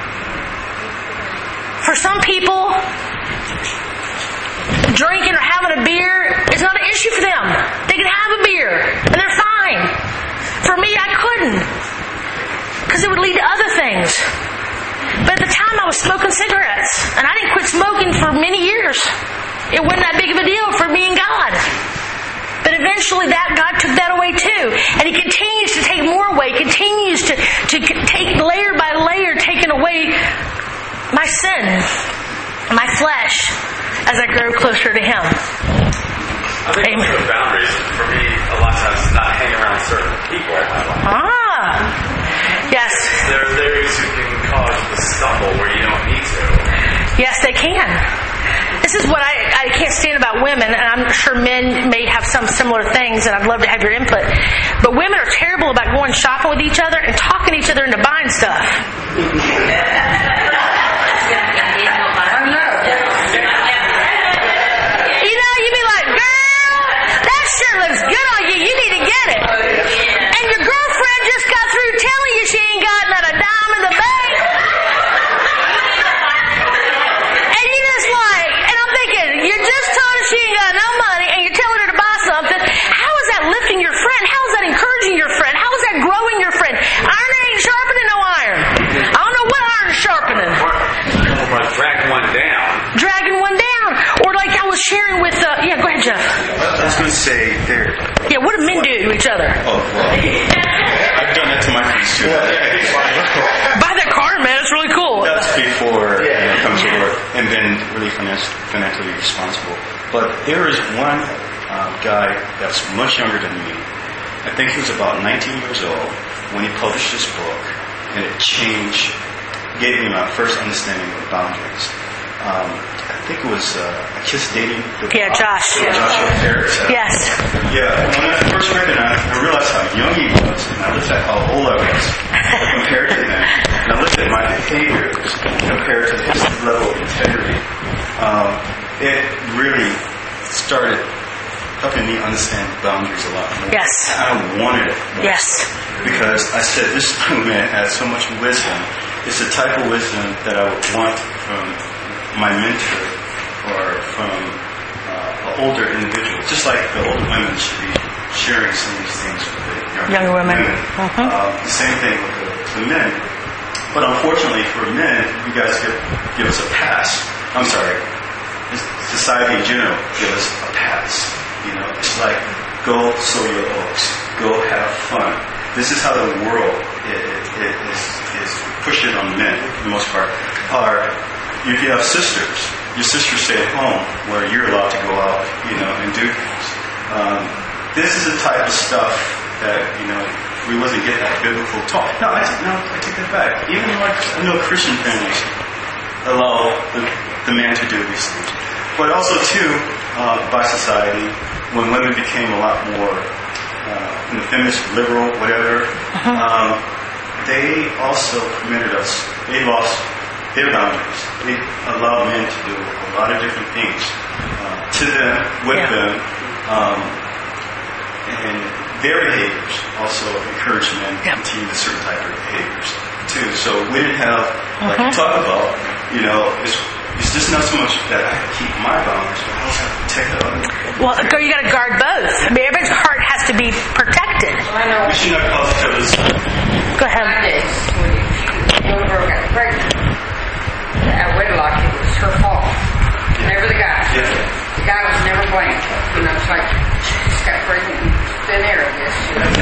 Speaker 1: For some people, drinking or having a beer is not an issue for them. They can have a beer and they're fine. For me, I couldn't, because it would lead to other things. But at the time I was smoking cigarettes, and I didn't quit smoking for many years. It wasn't that big of a deal for me and God. But eventually God took that away too. And He continues to take more away, continues to take layer by layer, taking away my sin, my flesh, as I grow closer to Him.
Speaker 11: I think one of the boundaries for me a lot of times is not hanging around certain people in my life.
Speaker 1: Yes.
Speaker 11: There are those who can cause you to stumble where you don't need to.
Speaker 1: Yes, they can. This is what I can't stand about women, and I'm sure men may have some similar things, and I'd love to have your input. But women are terrible about going shopping with each other and talking each other into buying stuff. You'd be like, girl, that shirt looks good on you. You need to get it. And your girlfriend just got through telling you she ain't got not a dime in the bank. And you're just like, and I'm thinking, you just told her she ain't got no money, and you're telling her to buy something. How is that lifting your friend? How is that encouraging your friend? How is that growing your friend? Iron ain't sharpening no iron. I don't know what iron is sharpening.
Speaker 11: Or dragging one down.
Speaker 1: Dragging one down. Or like I was sharing with, go ahead, Jeff.
Speaker 6: I was going to say, there.
Speaker 1: Yeah, what do men do to each other?
Speaker 6: Oh, well. I've done that to my friends too.
Speaker 1: Buy that car, man. It's really cool.
Speaker 6: That's before it comes to work, and then really financially responsible. But there is one guy that's much younger than me. I think he was about 19 years old when he published this book, and it gave me my first understanding of boundaries. I think it was Kiss Dating.
Speaker 1: Josh.
Speaker 6: Joshua Harris.
Speaker 1: Yes.
Speaker 6: Yeah, when I first read it, I realized how young he was, and I looked at how old I was compared to him, and I looked at my behaviors compared to his level of integrity. It really started helping me understand boundaries a lot more.
Speaker 1: Yes.
Speaker 6: I wanted it more.
Speaker 1: Yes.
Speaker 6: Because I said, this young man has so much wisdom. It's the type of wisdom that I would want from my mentor or from an older individual. Just like the older women should be sharing some of these things with the younger women. The same thing with the men. But unfortunately for men, you guys give us a pass. I'm sorry. Society in general give us a pass. It's like, go sow your oats. Go have fun. this is how the world is pushing on men for the most part. If you have sisters, your sisters stay at home where you're allowed to go out, and do things. This is the type of stuff that, we wasn't getting that biblical talk. No, I take that back. Even I know Christian families allow the man to do these things. But also, too, by society, when women became a lot more feminist, liberal, whatever, they also permitted us, they lost their boundaries. They allowed men to do a lot of different things to them, with them, and their behaviors also encouraged men to continue with certain type of behaviors, too. So we didn't have, like you talk about, it's just not so much that I keep my boundaries, but I also have to protect the other.
Speaker 1: Well, you got to guard both. I mean, everybody's heart has to be protected.
Speaker 10: I know.
Speaker 6: We should not cause each other's.
Speaker 1: Go ahead.
Speaker 10: When little girl got pregnant, at wedlock, it was her fault. Never the guy.
Speaker 6: Yeah.
Speaker 10: The guy was never blamed. It's like she just got pregnant in thin air, I guess.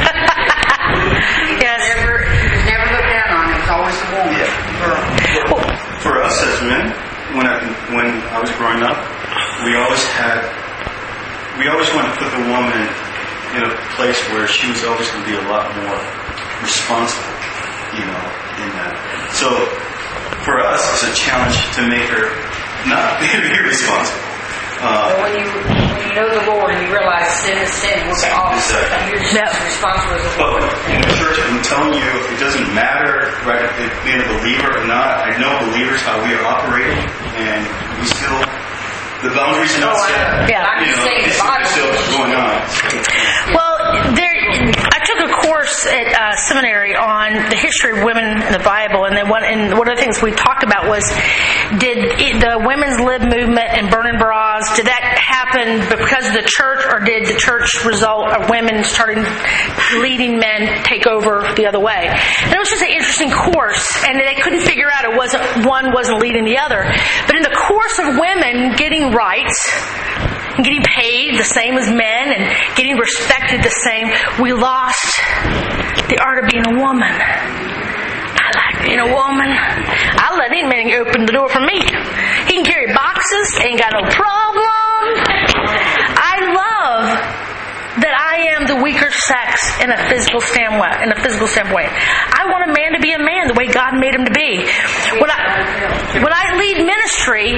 Speaker 1: Yes.
Speaker 10: He was never looked down on. It was always the woman.
Speaker 6: Yeah. For us as men, when I was growing up, we always wanted to put the woman in a place where she was always going to be a lot more responsible, in that. So for us, it's a challenge to make her not be responsible.
Speaker 10: But when you know the Lord and you realize sin is sin, we're all you're just responsible as a woman.
Speaker 6: But in the church, I'm telling you, it doesn't matter, right, if being a believer or not. I know believers how we are operating, and we still, the boundaries are not set. It's still going on.
Speaker 1: Well, I took a course at seminary on the history of women in the Bible, and one of the things we talked about was, did the women's lib movement and burning bras, did that happen because of the church, or did the church result of women starting leading men take over the other way? And it was just an interesting course, and they couldn't figure out one wasn't leading the other. But in the course of women getting rights, and getting paid the same as men, and getting respected the same, we lost the art of being a woman. I like being a woman. I'll let any man open the door for me. He can carry boxes, ain't got no problem. I love that I am the weaker sex in a physical standpoint. I want a man to be a man the way God made him to be. When I lead ministry,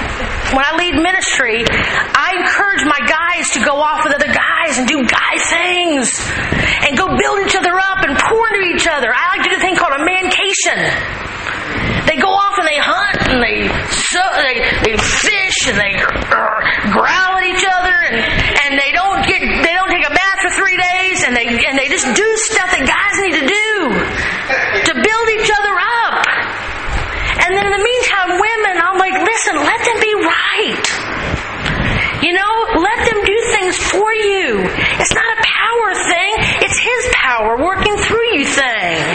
Speaker 1: I encourage my guys to go off with other guys and do guy things and go build each other up and pour into each other. I like to do a thing called a mancation. They go off and they hunt and they fish and they growl at each other and they don't take a bath for 3 days and they just do stuff that guys need to do to build each other up. And then in the meantime, women, I'm like, listen, let them be right. Let them do things for you. It's not a power thing. It's His power working through you things.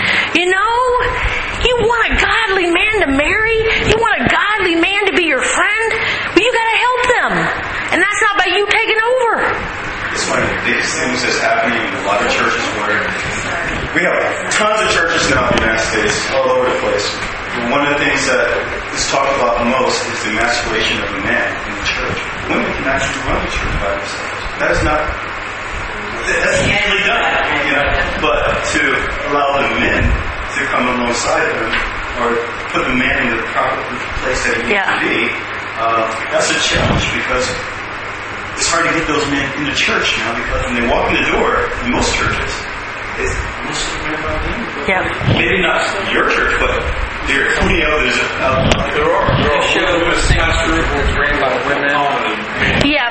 Speaker 1: You want a godly man to marry? You want a godly man to be your friend? Well, you got to help them. And that's not by you taking over.
Speaker 6: It's one of the biggest things that's happening in a lot of churches where we have tons of churches now in the United States, all over the place. And one of the things that is talked about most is the emasculation of a man in the church. Women can actually run the church by themselves. That's easily done. But to allow the men to come alongside them or put the man in the proper place that he needs to be, that's a challenge because it's hard to get those men into church now because when they walk in the door in most churches, it's mostly men about them.
Speaker 1: Yeah.
Speaker 6: Maybe not your church, but there are many others out there. There are.
Speaker 11: The show was ran by women.
Speaker 1: Yeah.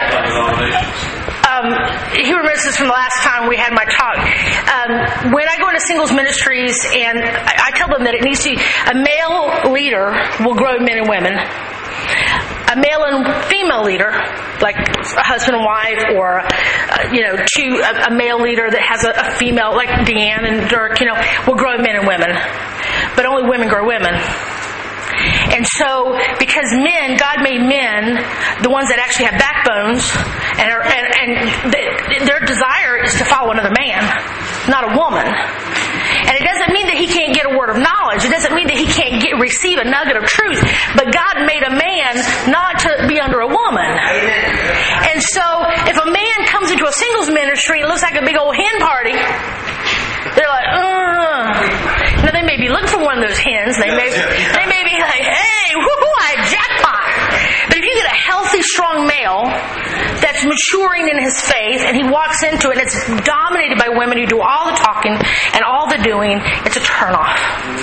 Speaker 1: He remembers this from the last time we had my talk. When I go into singles ministries and I tell them that it needs to be a male leader will grow men and women. A male and female leader, like a husband and wife, or a male leader that has a female, like Deanne and Dirk, will grow men and women. But only women grow women. And so, because men, God made men, the ones that actually have backbones, and their desire is to follow another man. not a woman. And it doesn't mean that he can't get a word of knowledge. It doesn't mean that he can't receive a nugget of truth. But God made a man not to be under a woman. And so, if a man comes into a singles ministry and looks like a big old hen party, they're like, Now, they may be looking for one of those hens. They may be like, hey, woohoo, I jackpot. But if you get a healthy, strong male that's maturing in his faith, and he walks into it, and it's dominated by women who do all the talking and all the doing, it's a turnoff.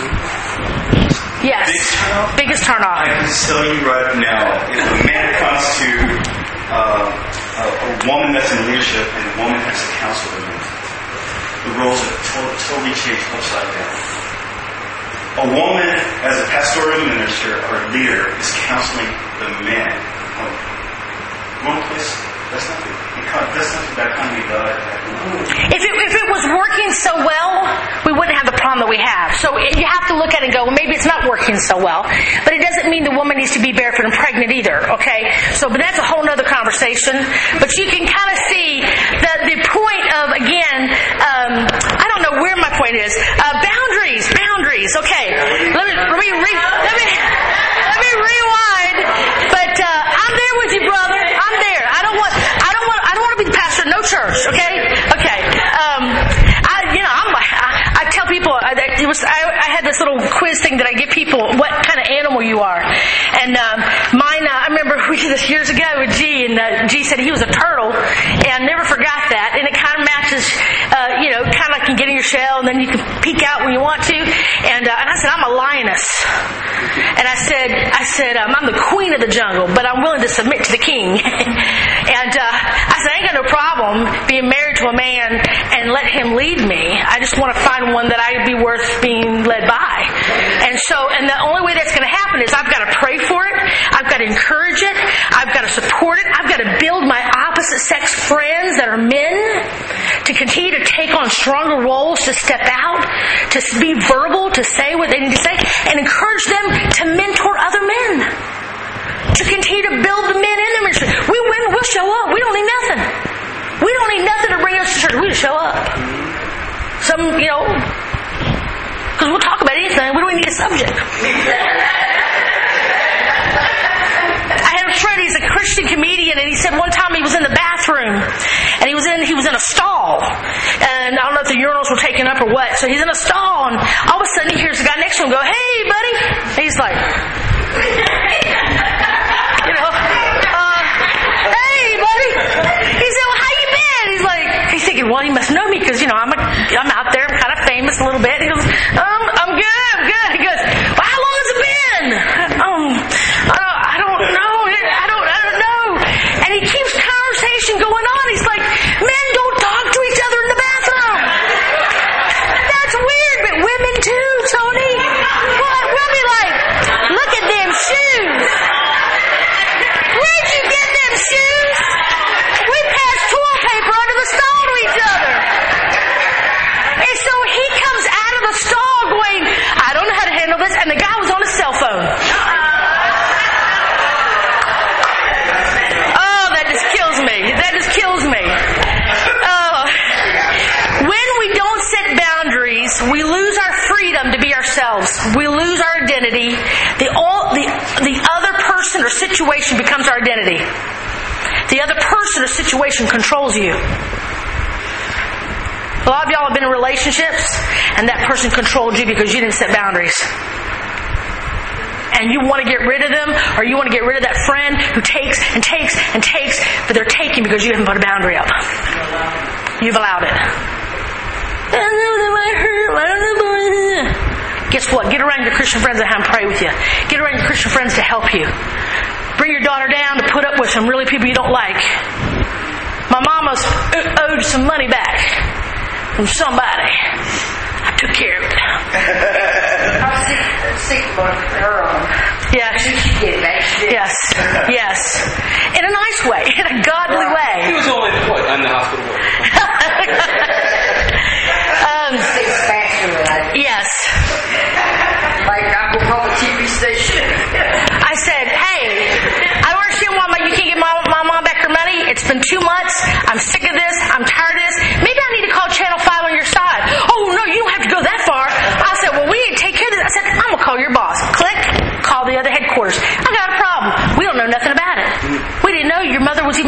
Speaker 1: Yes. Biggest turnoff.
Speaker 6: I can tell you right now, if a man comes to a woman that's in leadership and a woman has to counsel them, the roles are totally changed upside down. A woman, as a pastoral minister or a leader, is counseling the man. One place, that's not that kind of God.
Speaker 1: If it was working so well, we wouldn't have the problem that we have. So you have to look at it and go, well, maybe it's not working so well. But it doesn't mean the woman needs to be barefoot and pregnant either, okay? So, but that's a whole other conversation. But you can kind of see that the point of, again, I don't know where my point is. Boundaries, okay. Let me rewind. But I'm there with you, brother. I'm there. I don't want to be the pastor of no church, okay? Okay. I tell people, I had this little quiz thing that I give people, what kind of animal you are. And mine, I remember we did this years ago with G, and G said he was a turtle, and I never forgot that. And it kind of matches, kind of like you get in your shell, and then you can peek out when you want to. And I said, I'm a lioness. And I said, I'm the queen of the jungle, but I'm willing to submit to the king. And I said, I ain't got no problem being married to a man and let him lead me. I just want to find one that I'd be worth being led by. And the only way that's going to happen is I've got to pray for it. I've got to encourage it. I've got to support it. I've got to build my opposite sex friends that are men to continue to take on stronger roles, to step out, to be verbal, to say what they need to say, and encourage them to mentor other men, to continue to build the men in their ministry. We women will show up. We don't need nothing. We don't need nothing to bring us to church. We just show up. Because we'll talk about anything. We don't need a subject. I had a friend, he's a Christian comedian, and he said one time he was in the bathroom, and he was in a stall, and I don't know if the urinals were taken up or what, so he's in a stall, and all of a sudden he hears the guy next to him go, hey buddy, and he's like, hey buddy, he said, well, how you been? He's thinking, well, he must know me, because I'm out there, I'm kind of famous a little bit. He goes, I'm good. He goes, well, how long has it been? I don't know. And he keeps conversation going on. He's like, men don't talk to each other in the bathroom. That's weird, but women too, Tony. What? We'll be like, look at them shoes. Where'd you get them shoes? We passed toilet paper under the stall to each other. And so he comes out of the stall going, I don't know how to handle this. And the guy was on his cell phone. That just kills me. When we don't set boundaries, we lose our freedom to be ourselves. We lose our identity. The other person or situation becomes our identity. The other person or situation controls you. A lot of y'all have been in relationships, and that person controlled you because you didn't set boundaries. And you want to get rid of them, or you want to get rid of that friend who takes and takes and takes, but they're taking because you haven't put a boundary up. You've allowed it. Guess what? Get around your Christian friends that have them pray with you. Get around your Christian friends to help you. Bring your daughter down to put up with some really people you don't like. My mama's owed some money back from somebody. I took care of it.
Speaker 12: I'll seek for her own.
Speaker 1: Yes.
Speaker 12: She did that.
Speaker 1: Yes. In a nice way. In a godly way.
Speaker 11: He was only in the hospital.
Speaker 1: Yes.
Speaker 12: Like I'm going to call the TV station.
Speaker 1: I said, hey, I don't understand why you can't get my mom back her money. It's been 2 months. I'm sick of this. I'm tired of this. Maybe I need to call Channel 5 on your side.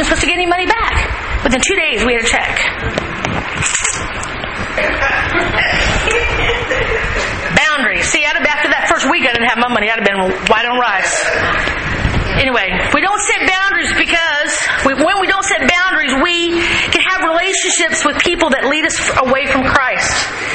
Speaker 1: supposed to get any money back. Within 2 days, we had a check. Boundaries. See, after that first week, I didn't have my money. I'd have been white on rice. Anyway, we don't set boundaries because when we don't set boundaries, we can have relationships with people that lead us away from Christ.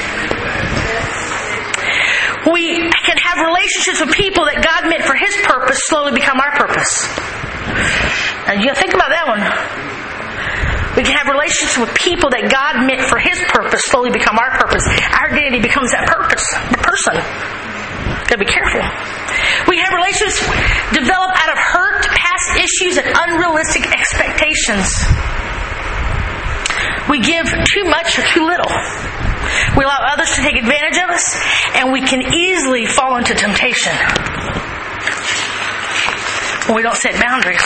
Speaker 1: We can have relationships with people that God meant for His purpose slowly become our purpose. Now, you think about that one. We can have relationships with people that God meant for His purpose slowly become our purpose. Our identity becomes that person. Gotta be careful. We have relationships develop out of hurt, past issues, and unrealistic expectations. We give too much or too little. We allow others to take advantage of us, and we can easily fall into temptation when we don't set boundaries.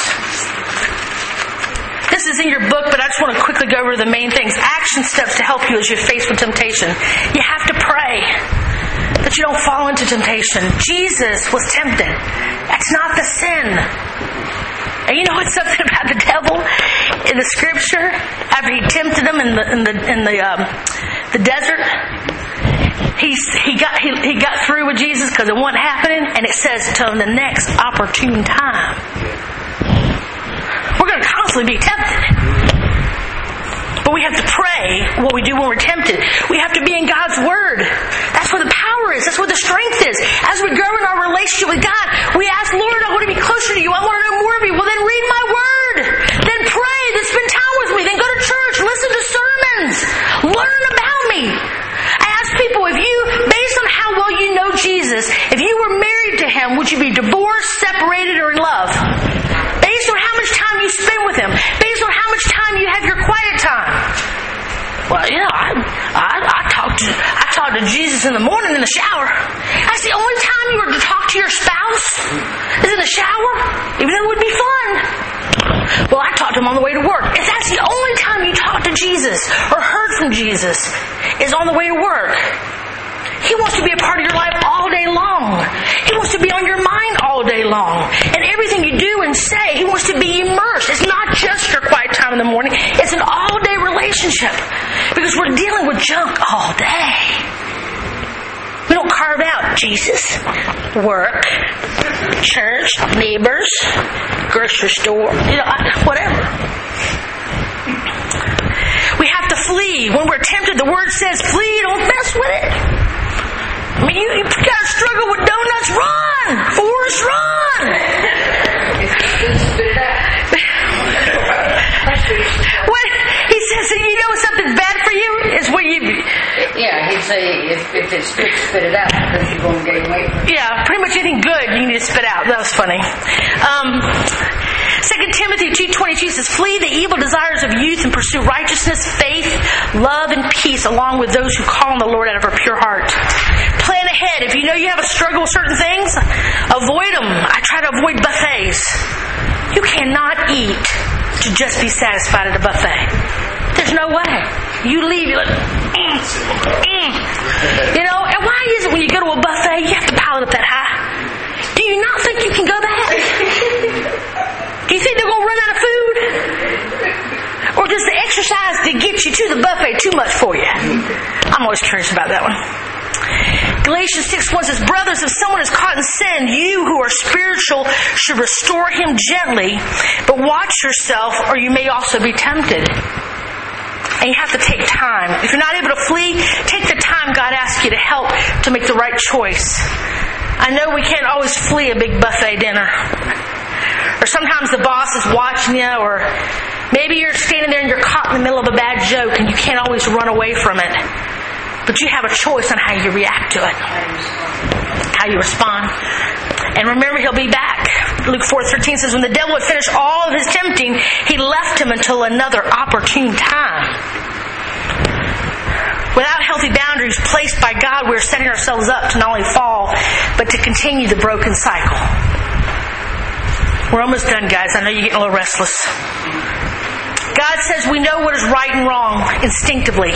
Speaker 1: This is in your book, but I just want to quickly go over the main things. Action steps to help you as you're faced with temptation. You have to pray that you don't fall into temptation. Jesus was tempted. That's not the sin. And you know what's something about the devil in the scripture? After he tempted him in the desert, he got through with Jesus because it wasn't happening, and it says to him the next opportune time. We're going to constantly be tempted. But we have to pray what we do when we're tempted. We have to be in God's Word. That's where the power is. That's where the strength is. As we grow in our relationship with God, we ask, Lord, I want to be closer to you. I want to know more of you. Well, then read my Word. Then pray. Then spend time with me. Then go to church. Listen to sermons. Learn about me. I ask people, based on how well you know Jesus, if you were married to Him, would you be divorced, separated, or in love? Based on how much time you spend with Him. Based on how much time you have your quiet time. Well, I talk to Jesus in the morning in the shower. That's the only time you were to talk to your spouse is in the shower, even though it would be fun. Well, I talked to him on the way to work. If that's the only time you talk to Jesus or heard from Jesus is on the way to work, He wants to be a part of your life all day long. He wants to be on your mind all day long. And everything you do and say, He wants to be immersed. It's not just your quiet time in the morning. It's an all-day relationship. Because we're dealing with junk all day. We don't carve out Jesus, work, church, neighbors, grocery store, whatever. We have to flee. When we're tempted, the Word says, flee, don't mess with it. I mean, you gotta struggle with donuts. Run! Forrest, run! What he says, you know something's bad for you is when you.
Speaker 12: Yeah, he'd say if it's good, spit it out because you're going to gain weight.
Speaker 1: Yeah, pretty much anything good you need to spit out. That was funny. 2 Timothy 2:22 says, flee the evil desires of youth and pursue righteousness, faith, love, and peace along with those who call on the Lord out of a pure heart. Plan ahead. If you know you have a struggle with certain things, avoid them. I try to avoid buffets. You cannot eat to just be satisfied at a buffet. There's no way. You leave, you're like, and why is it when you go to a buffet, you have to pile it up that high? Do you not think you can go back? Do you think they're going to run out of food? Or does the exercise to get you to the buffet too much for you? I'm always curious about that one. Galatians 6:1 says, brothers, if someone is caught in sin, you who are spiritual should restore him gently, but watch yourself or you may also be tempted. And you have to take time. If you're not able to flee, take the time God asks you to help to make the right choice. I know we can't always flee a big buffet dinner. Or sometimes the boss is watching you, or maybe you're standing there and you're caught in the middle of a bad joke and you can't always run away from it. But you have a choice on how you react to it, how you respond. And remember, He'll be back. Luke 4:13 says, when the devil had finished all of his tempting, he left him until another opportune time. Without healthy boundaries placed by God, we're setting ourselves up to not only fall, but to continue the broken cycle. We're almost done, guys. I know you're getting a little restless. God says we know what is right and wrong instinctively.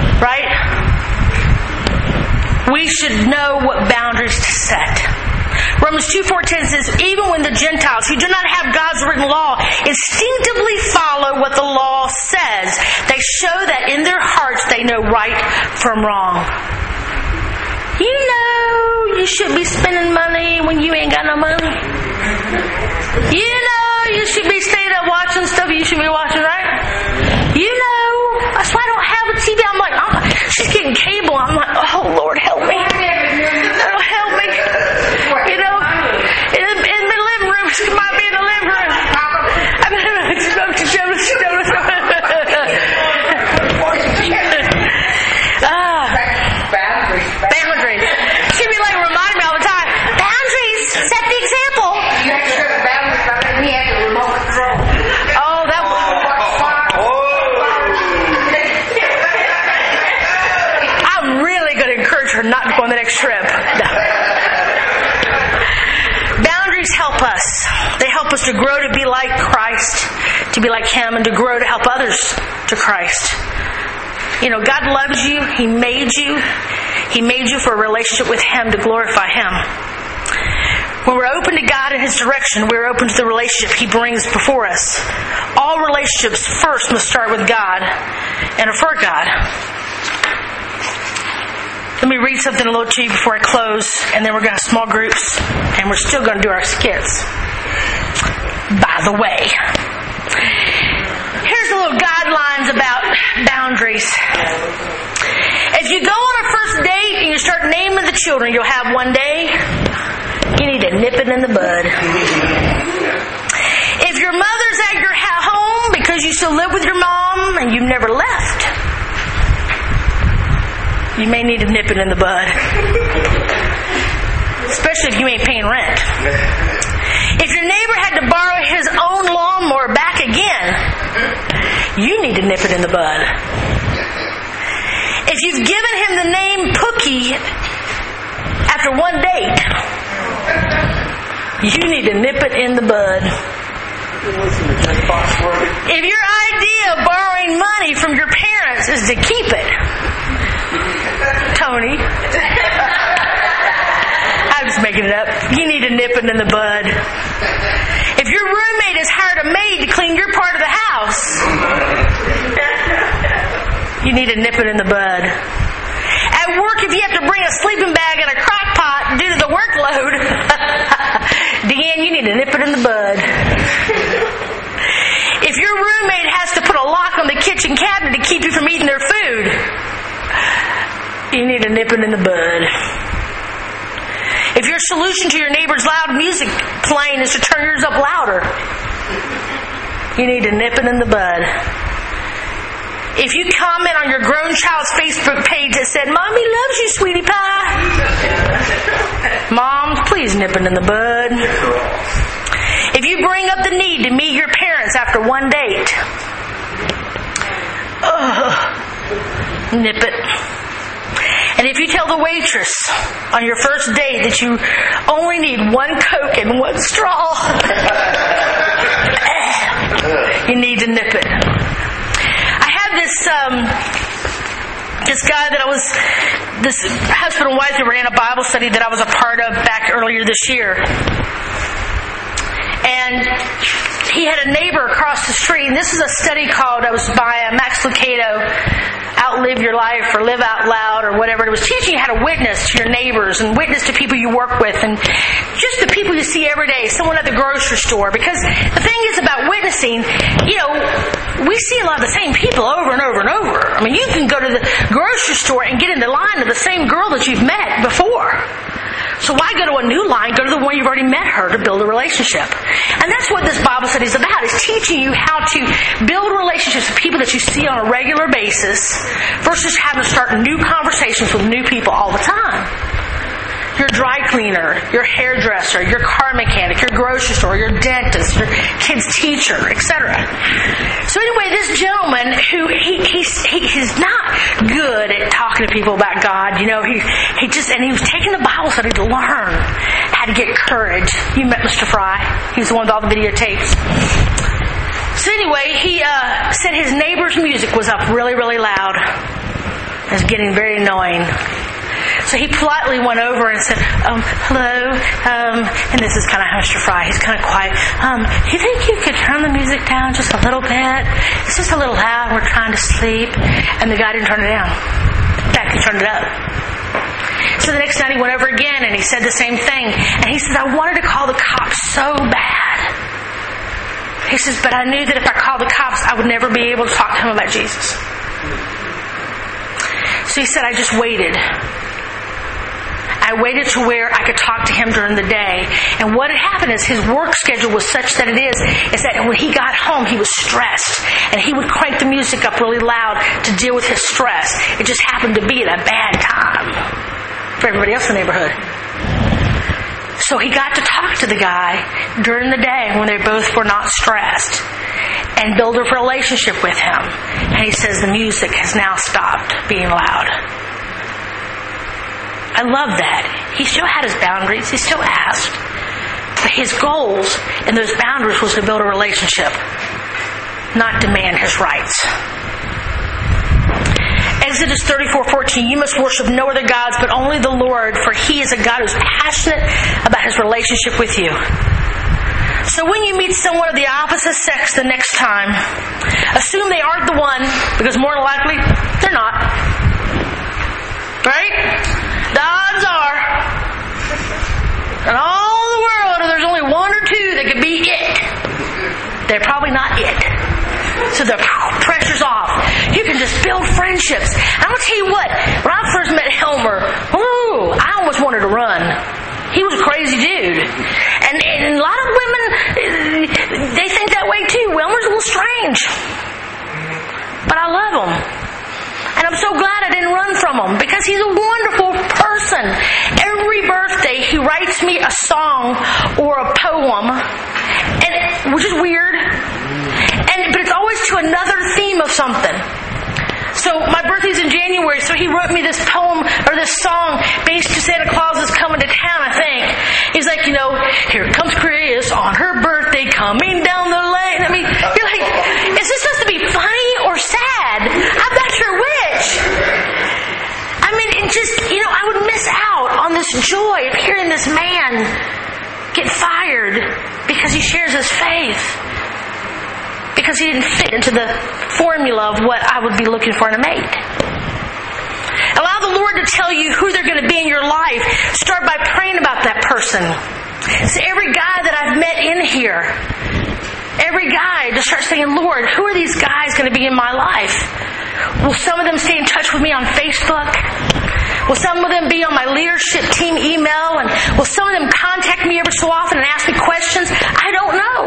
Speaker 1: Right? We should know what boundaries to set. Romans 2:4-10 says, even when the Gentiles who do not have God's written law instinctively follow what the law says, they show that in their hearts they know right from wrong. You know you should be spending money when you ain't got no money. You know you should be staying up watching stuff you should be watching, right? You know. That's why I don't have a TV. I'm like, she's getting cable. I'm like, oh, Lord, help me. Oh, help me. You know, in the living room, she might be in the living room. Boundaries. She'd be like reminding me all the time. Boundaries. Set the example.
Speaker 12: You have to set the boundaries by letting me have the remote control.
Speaker 1: Oh, that was... I'm really going to encourage her not to go on the next trip. No. Boundaries help us. They help us to grow to be like Christ, to be like Him, and to grow to help others to Christ. You know, God loves you. He made you. He made you for a relationship with Him to glorify Him. When we're open to God and His direction, we're open to the relationship He brings before us. All relationships first must start with God and for God. Let me read something a little to you before I close, and then we're going to have small groups, and we're still going to do our skits. By the way, here's a little guidelines about boundaries. If you go on a first date and you start naming the children you'll have one day, you need to nip it in the bud. If your mother's at your home because you still live with your mom and you've never left, you may need to nip it in the bud. Especially if you ain't paying rent. If your neighbor had to borrow his own lawnmower back again, you need to nip it in the bud. If you've given him the name Pookie after one date, you need to nip it in the bud. If your idea of borrowing money from your parents is to keep it, Tony, I'm just making it up. You need to nip it in the bud. If your roommate has hired a maid to clean your part of the house, you need to nip it in the bud. At work, if you have to bring a sleeping bag and a crock pot due to the workload, Deanne, you need to nip it in the bud. If your roommate has to put a lock on the kitchen cabinet to keep you from eating their food, you need to nip it in the bud. If your solution to your neighbor's loud music playing is to turn yours up louder, you need to nip it in the bud. If you comment on your grown child's Facebook page that said, "Mommy loves you, sweetie pie," moms, please nip it in the bud. If you bring up the need to meet your parents after one date, nip it. And if you tell the waitress on your first date that you only need one Coke and one straw, you need to nip it. I had this guy that this husband and wife who ran a Bible study that I was a part of back earlier this year. And he had a neighbor across the street, and this is a study it was by Max Lucado, Outlive Your Life or Live Out Loud or whatever. It was teaching you how to witness to your neighbors and witness to people you work with and just the people you see every day, someone at the grocery store. Because the thing is about witnessing, we see a lot of the same people over and over and over. I mean, you can go to the grocery store and get in the line of the same girl that you've met before. So why go to a new line? Go to the one you've already met her to build a relationship. And that's what this Bible study is about, is teaching you how to build relationships with people that you see on a regular basis versus having to start new conversations with new people all the time. Your dry cleaner, your hairdresser, your car mechanic, your grocery store, your dentist, your kid's teacher, etc. So anyway, this gentleman who he's not good at talking to people about God, he was taking the Bible study to learn how to get courage. You met Mr. Fry. He was the one with all the videotapes. So anyway, he said his neighbor's music was up really, really loud. It was getting very annoying. So he politely went over and said, hello, and this is kind of Mr. Fry. He's kind of quiet. You think you could turn the music down just a little bit? It's just a little loud. We're trying to sleep. And the guy didn't turn it down. In fact, he turned it up. So the next night he went over again and he said the same thing. And he said, I wanted to call the cops so bad. He says, but I knew that if I called the cops, I would never be able to talk to him about Jesus. So he said, I just waited. I waited to where I could talk to him during the day. And what had happened is his work schedule was such that is that when he got home, he was stressed. And he would crank the music up really loud to deal with his stress. It just happened to be at a bad time for everybody else in the neighborhood. So he got to talk to the guy during the day when they both were not stressed and build a relationship with him. And he says the music has now stopped being loud. I love that. He still had his boundaries. He still asked. But his goals and those boundaries was to build a relationship, not demand his rights. Exodus 34:14, you must worship no other gods but only the Lord, for He is a God who's passionate about His relationship with you. So when you meet someone of the opposite sex the next time, assume they aren't the one, because more than likely, they're not. Right? The odds are, in all the world, there's only one or two that could be it. They're probably not it. So the pressure's off. You can just build friendships. And I'm going to tell you what, when I first met Helmer, I almost wanted to run. He was a crazy dude. And a lot of women, they think that way too. Wilmer's a little strange. But I love him. And I'm so glad I didn't run from him because he's a wonderful person. Every birthday he writes me a song or a poem, which is weird. But it's always to another theme of something. So my birthday's in January, so he wrote me this poem or this song based to Santa Claus is coming to town, I think. He's like, here comes Chris on her birthday coming down the lane. I mean, you're like, is this supposed to be funny or sad? I'm not sure which. I mean, it just, I would miss out on this joy of hearing this man get fired because he shares his faith. Because he didn't fit into the formula of what I would be looking for in a mate. Allow the Lord to tell you who they're going to be in your life. Start by praying about that person. So every guy that I've met in here, every guy, just start saying, Lord, who are these guys going to be in my life? Will some of them stay in touch with me on Facebook? Will some of them be on my leadership team email? And will some of them contact me every so often and ask me questions? I don't know.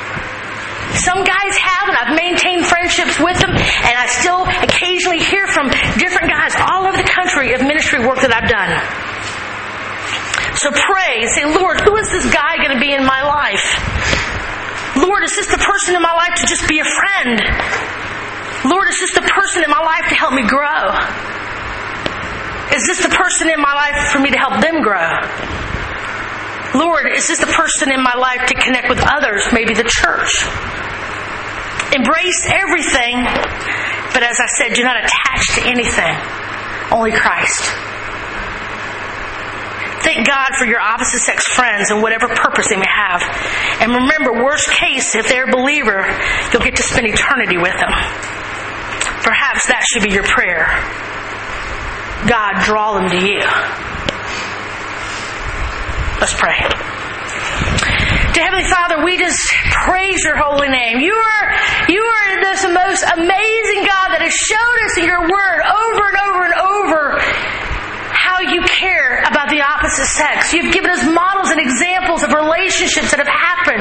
Speaker 1: Some guys have, and I've maintained friendships with them, and I still occasionally hear from different guys all over the country of ministry work that I've done. So pray and say, Lord, who is this guy going to be in my life? Lord, is this the person in my life to just be a friend? Lord, is this the person in my life to help me grow? Is this the person in my life for me to help them grow? Lord, is this the person in my life to connect with others, maybe the church? Embrace everything, but as I said, do not attach to anything, only Christ. Thank God for your opposite sex friends and whatever purpose they may have. And remember, worst case, if they're a believer, you'll get to spend eternity with them. Perhaps that should be your prayer. God, draw them to you. Let's pray. Dear Heavenly Father, we just praise your holy name. You are the most amazing God that has showed us in your word over and over and over how you care about the opposite sex. You've given us models and examples of relationships that have happened.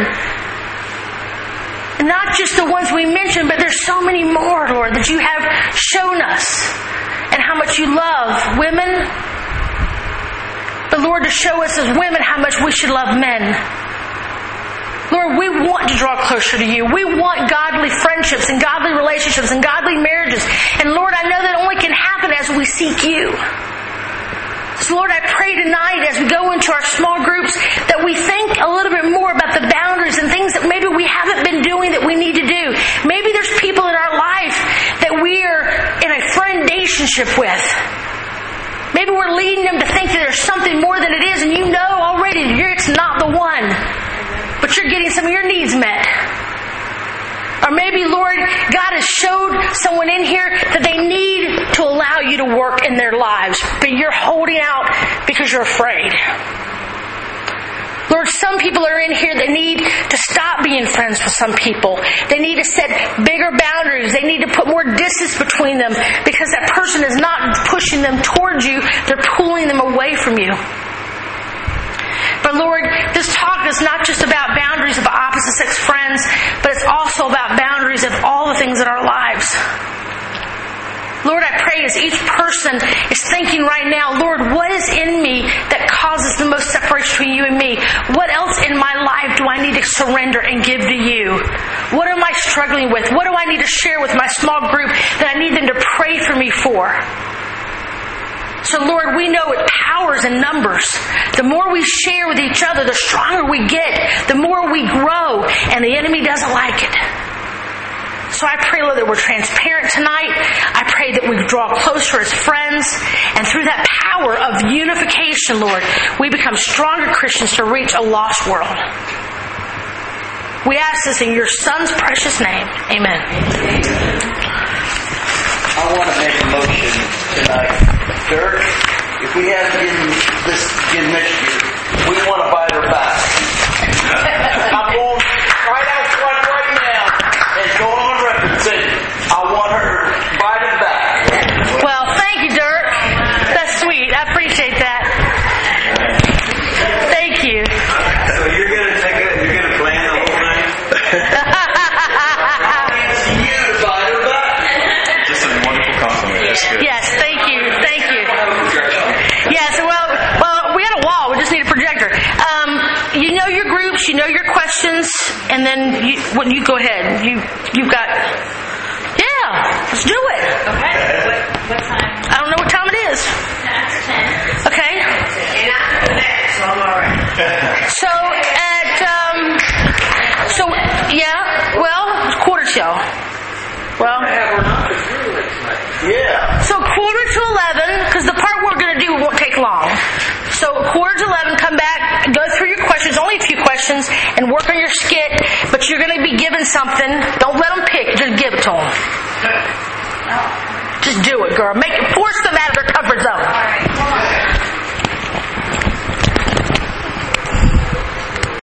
Speaker 1: Not just the ones we mentioned, but there's so many more, Lord, that you have shown us. And how much you love women. But Lord, to show us as women how much we should love men. Lord, we want to draw closer to you. We want godly friendships and godly relationships and godly marriages. And Lord, I know that only can happen as we seek you. So Lord, I pray tonight as we go into our small groups that we think a little bit more about the boundaries and things that maybe we haven't been doing that we need to do. Maybe there's people in our life that we are in a friendationship with. Maybe we're leading them to think that there's something more than it is, and you know already it's not the one. But you're getting some of your needs met. Or maybe, Lord, God has showed someone in here that they need to allow you to work in their lives, but you're holding out because you're afraid. Lord, some people are in here that need to stop being friends with some people. They need to set bigger boundaries. They need to put more distance between them because that person is not pushing them towards you. They're pulling them away from you. But Lord, this talk is not just about boundaries of opposite-sex friends, but it's also about boundaries of all the things in our lives. Lord, I pray as each person is thinking right now, Lord, what is in me that causes the most separation between you and me? What else in my life do I need to surrender and give to you? What am I struggling with? What do I need to share with my small group that I need them to pray for me for? So Lord, we know it powers in numbers. The more we share with each other, the stronger we get, the more we grow, and the enemy doesn't like it. So I pray, Lord, that we're transparent tonight. I pray that we draw closer as friends. And through that power of unification, Lord, we become stronger Christians to reach a lost world. We ask this in your Son's precious name. Amen.
Speaker 13: I want to make a motion tonight. Dirk, if we have this again next year, we want to buy her back. I'm going right out front right now and going on record saying I want her invited back.
Speaker 1: Well, thank you, Dirk. That's sweet. I appreciate that. Thank you.
Speaker 9: So you're gonna plan the whole thing?
Speaker 13: You invite her back.
Speaker 6: Just a wonderful compliment. That's good.
Speaker 1: Yes, thank you. Thank you. Yes, well, we got a wall. We just need a projector. You know your groups, you know your questions, and then you go ahead. You've got. Yeah, let's do it.
Speaker 3: Okay. What time?
Speaker 1: I don't know what time it is.
Speaker 3: 10.
Speaker 1: Okay.
Speaker 10: And after that, so I'm all right.
Speaker 1: So quarter till. Well.
Speaker 13: Yeah.
Speaker 1: So 11:45, because the part we're going to do won't take long. So 11:45, come back, go through your questions, only a few questions, and work on your skit. But you're going to be given something. Don't let them pick. Just give it to them. Just do it, girl. Force them out of their comfort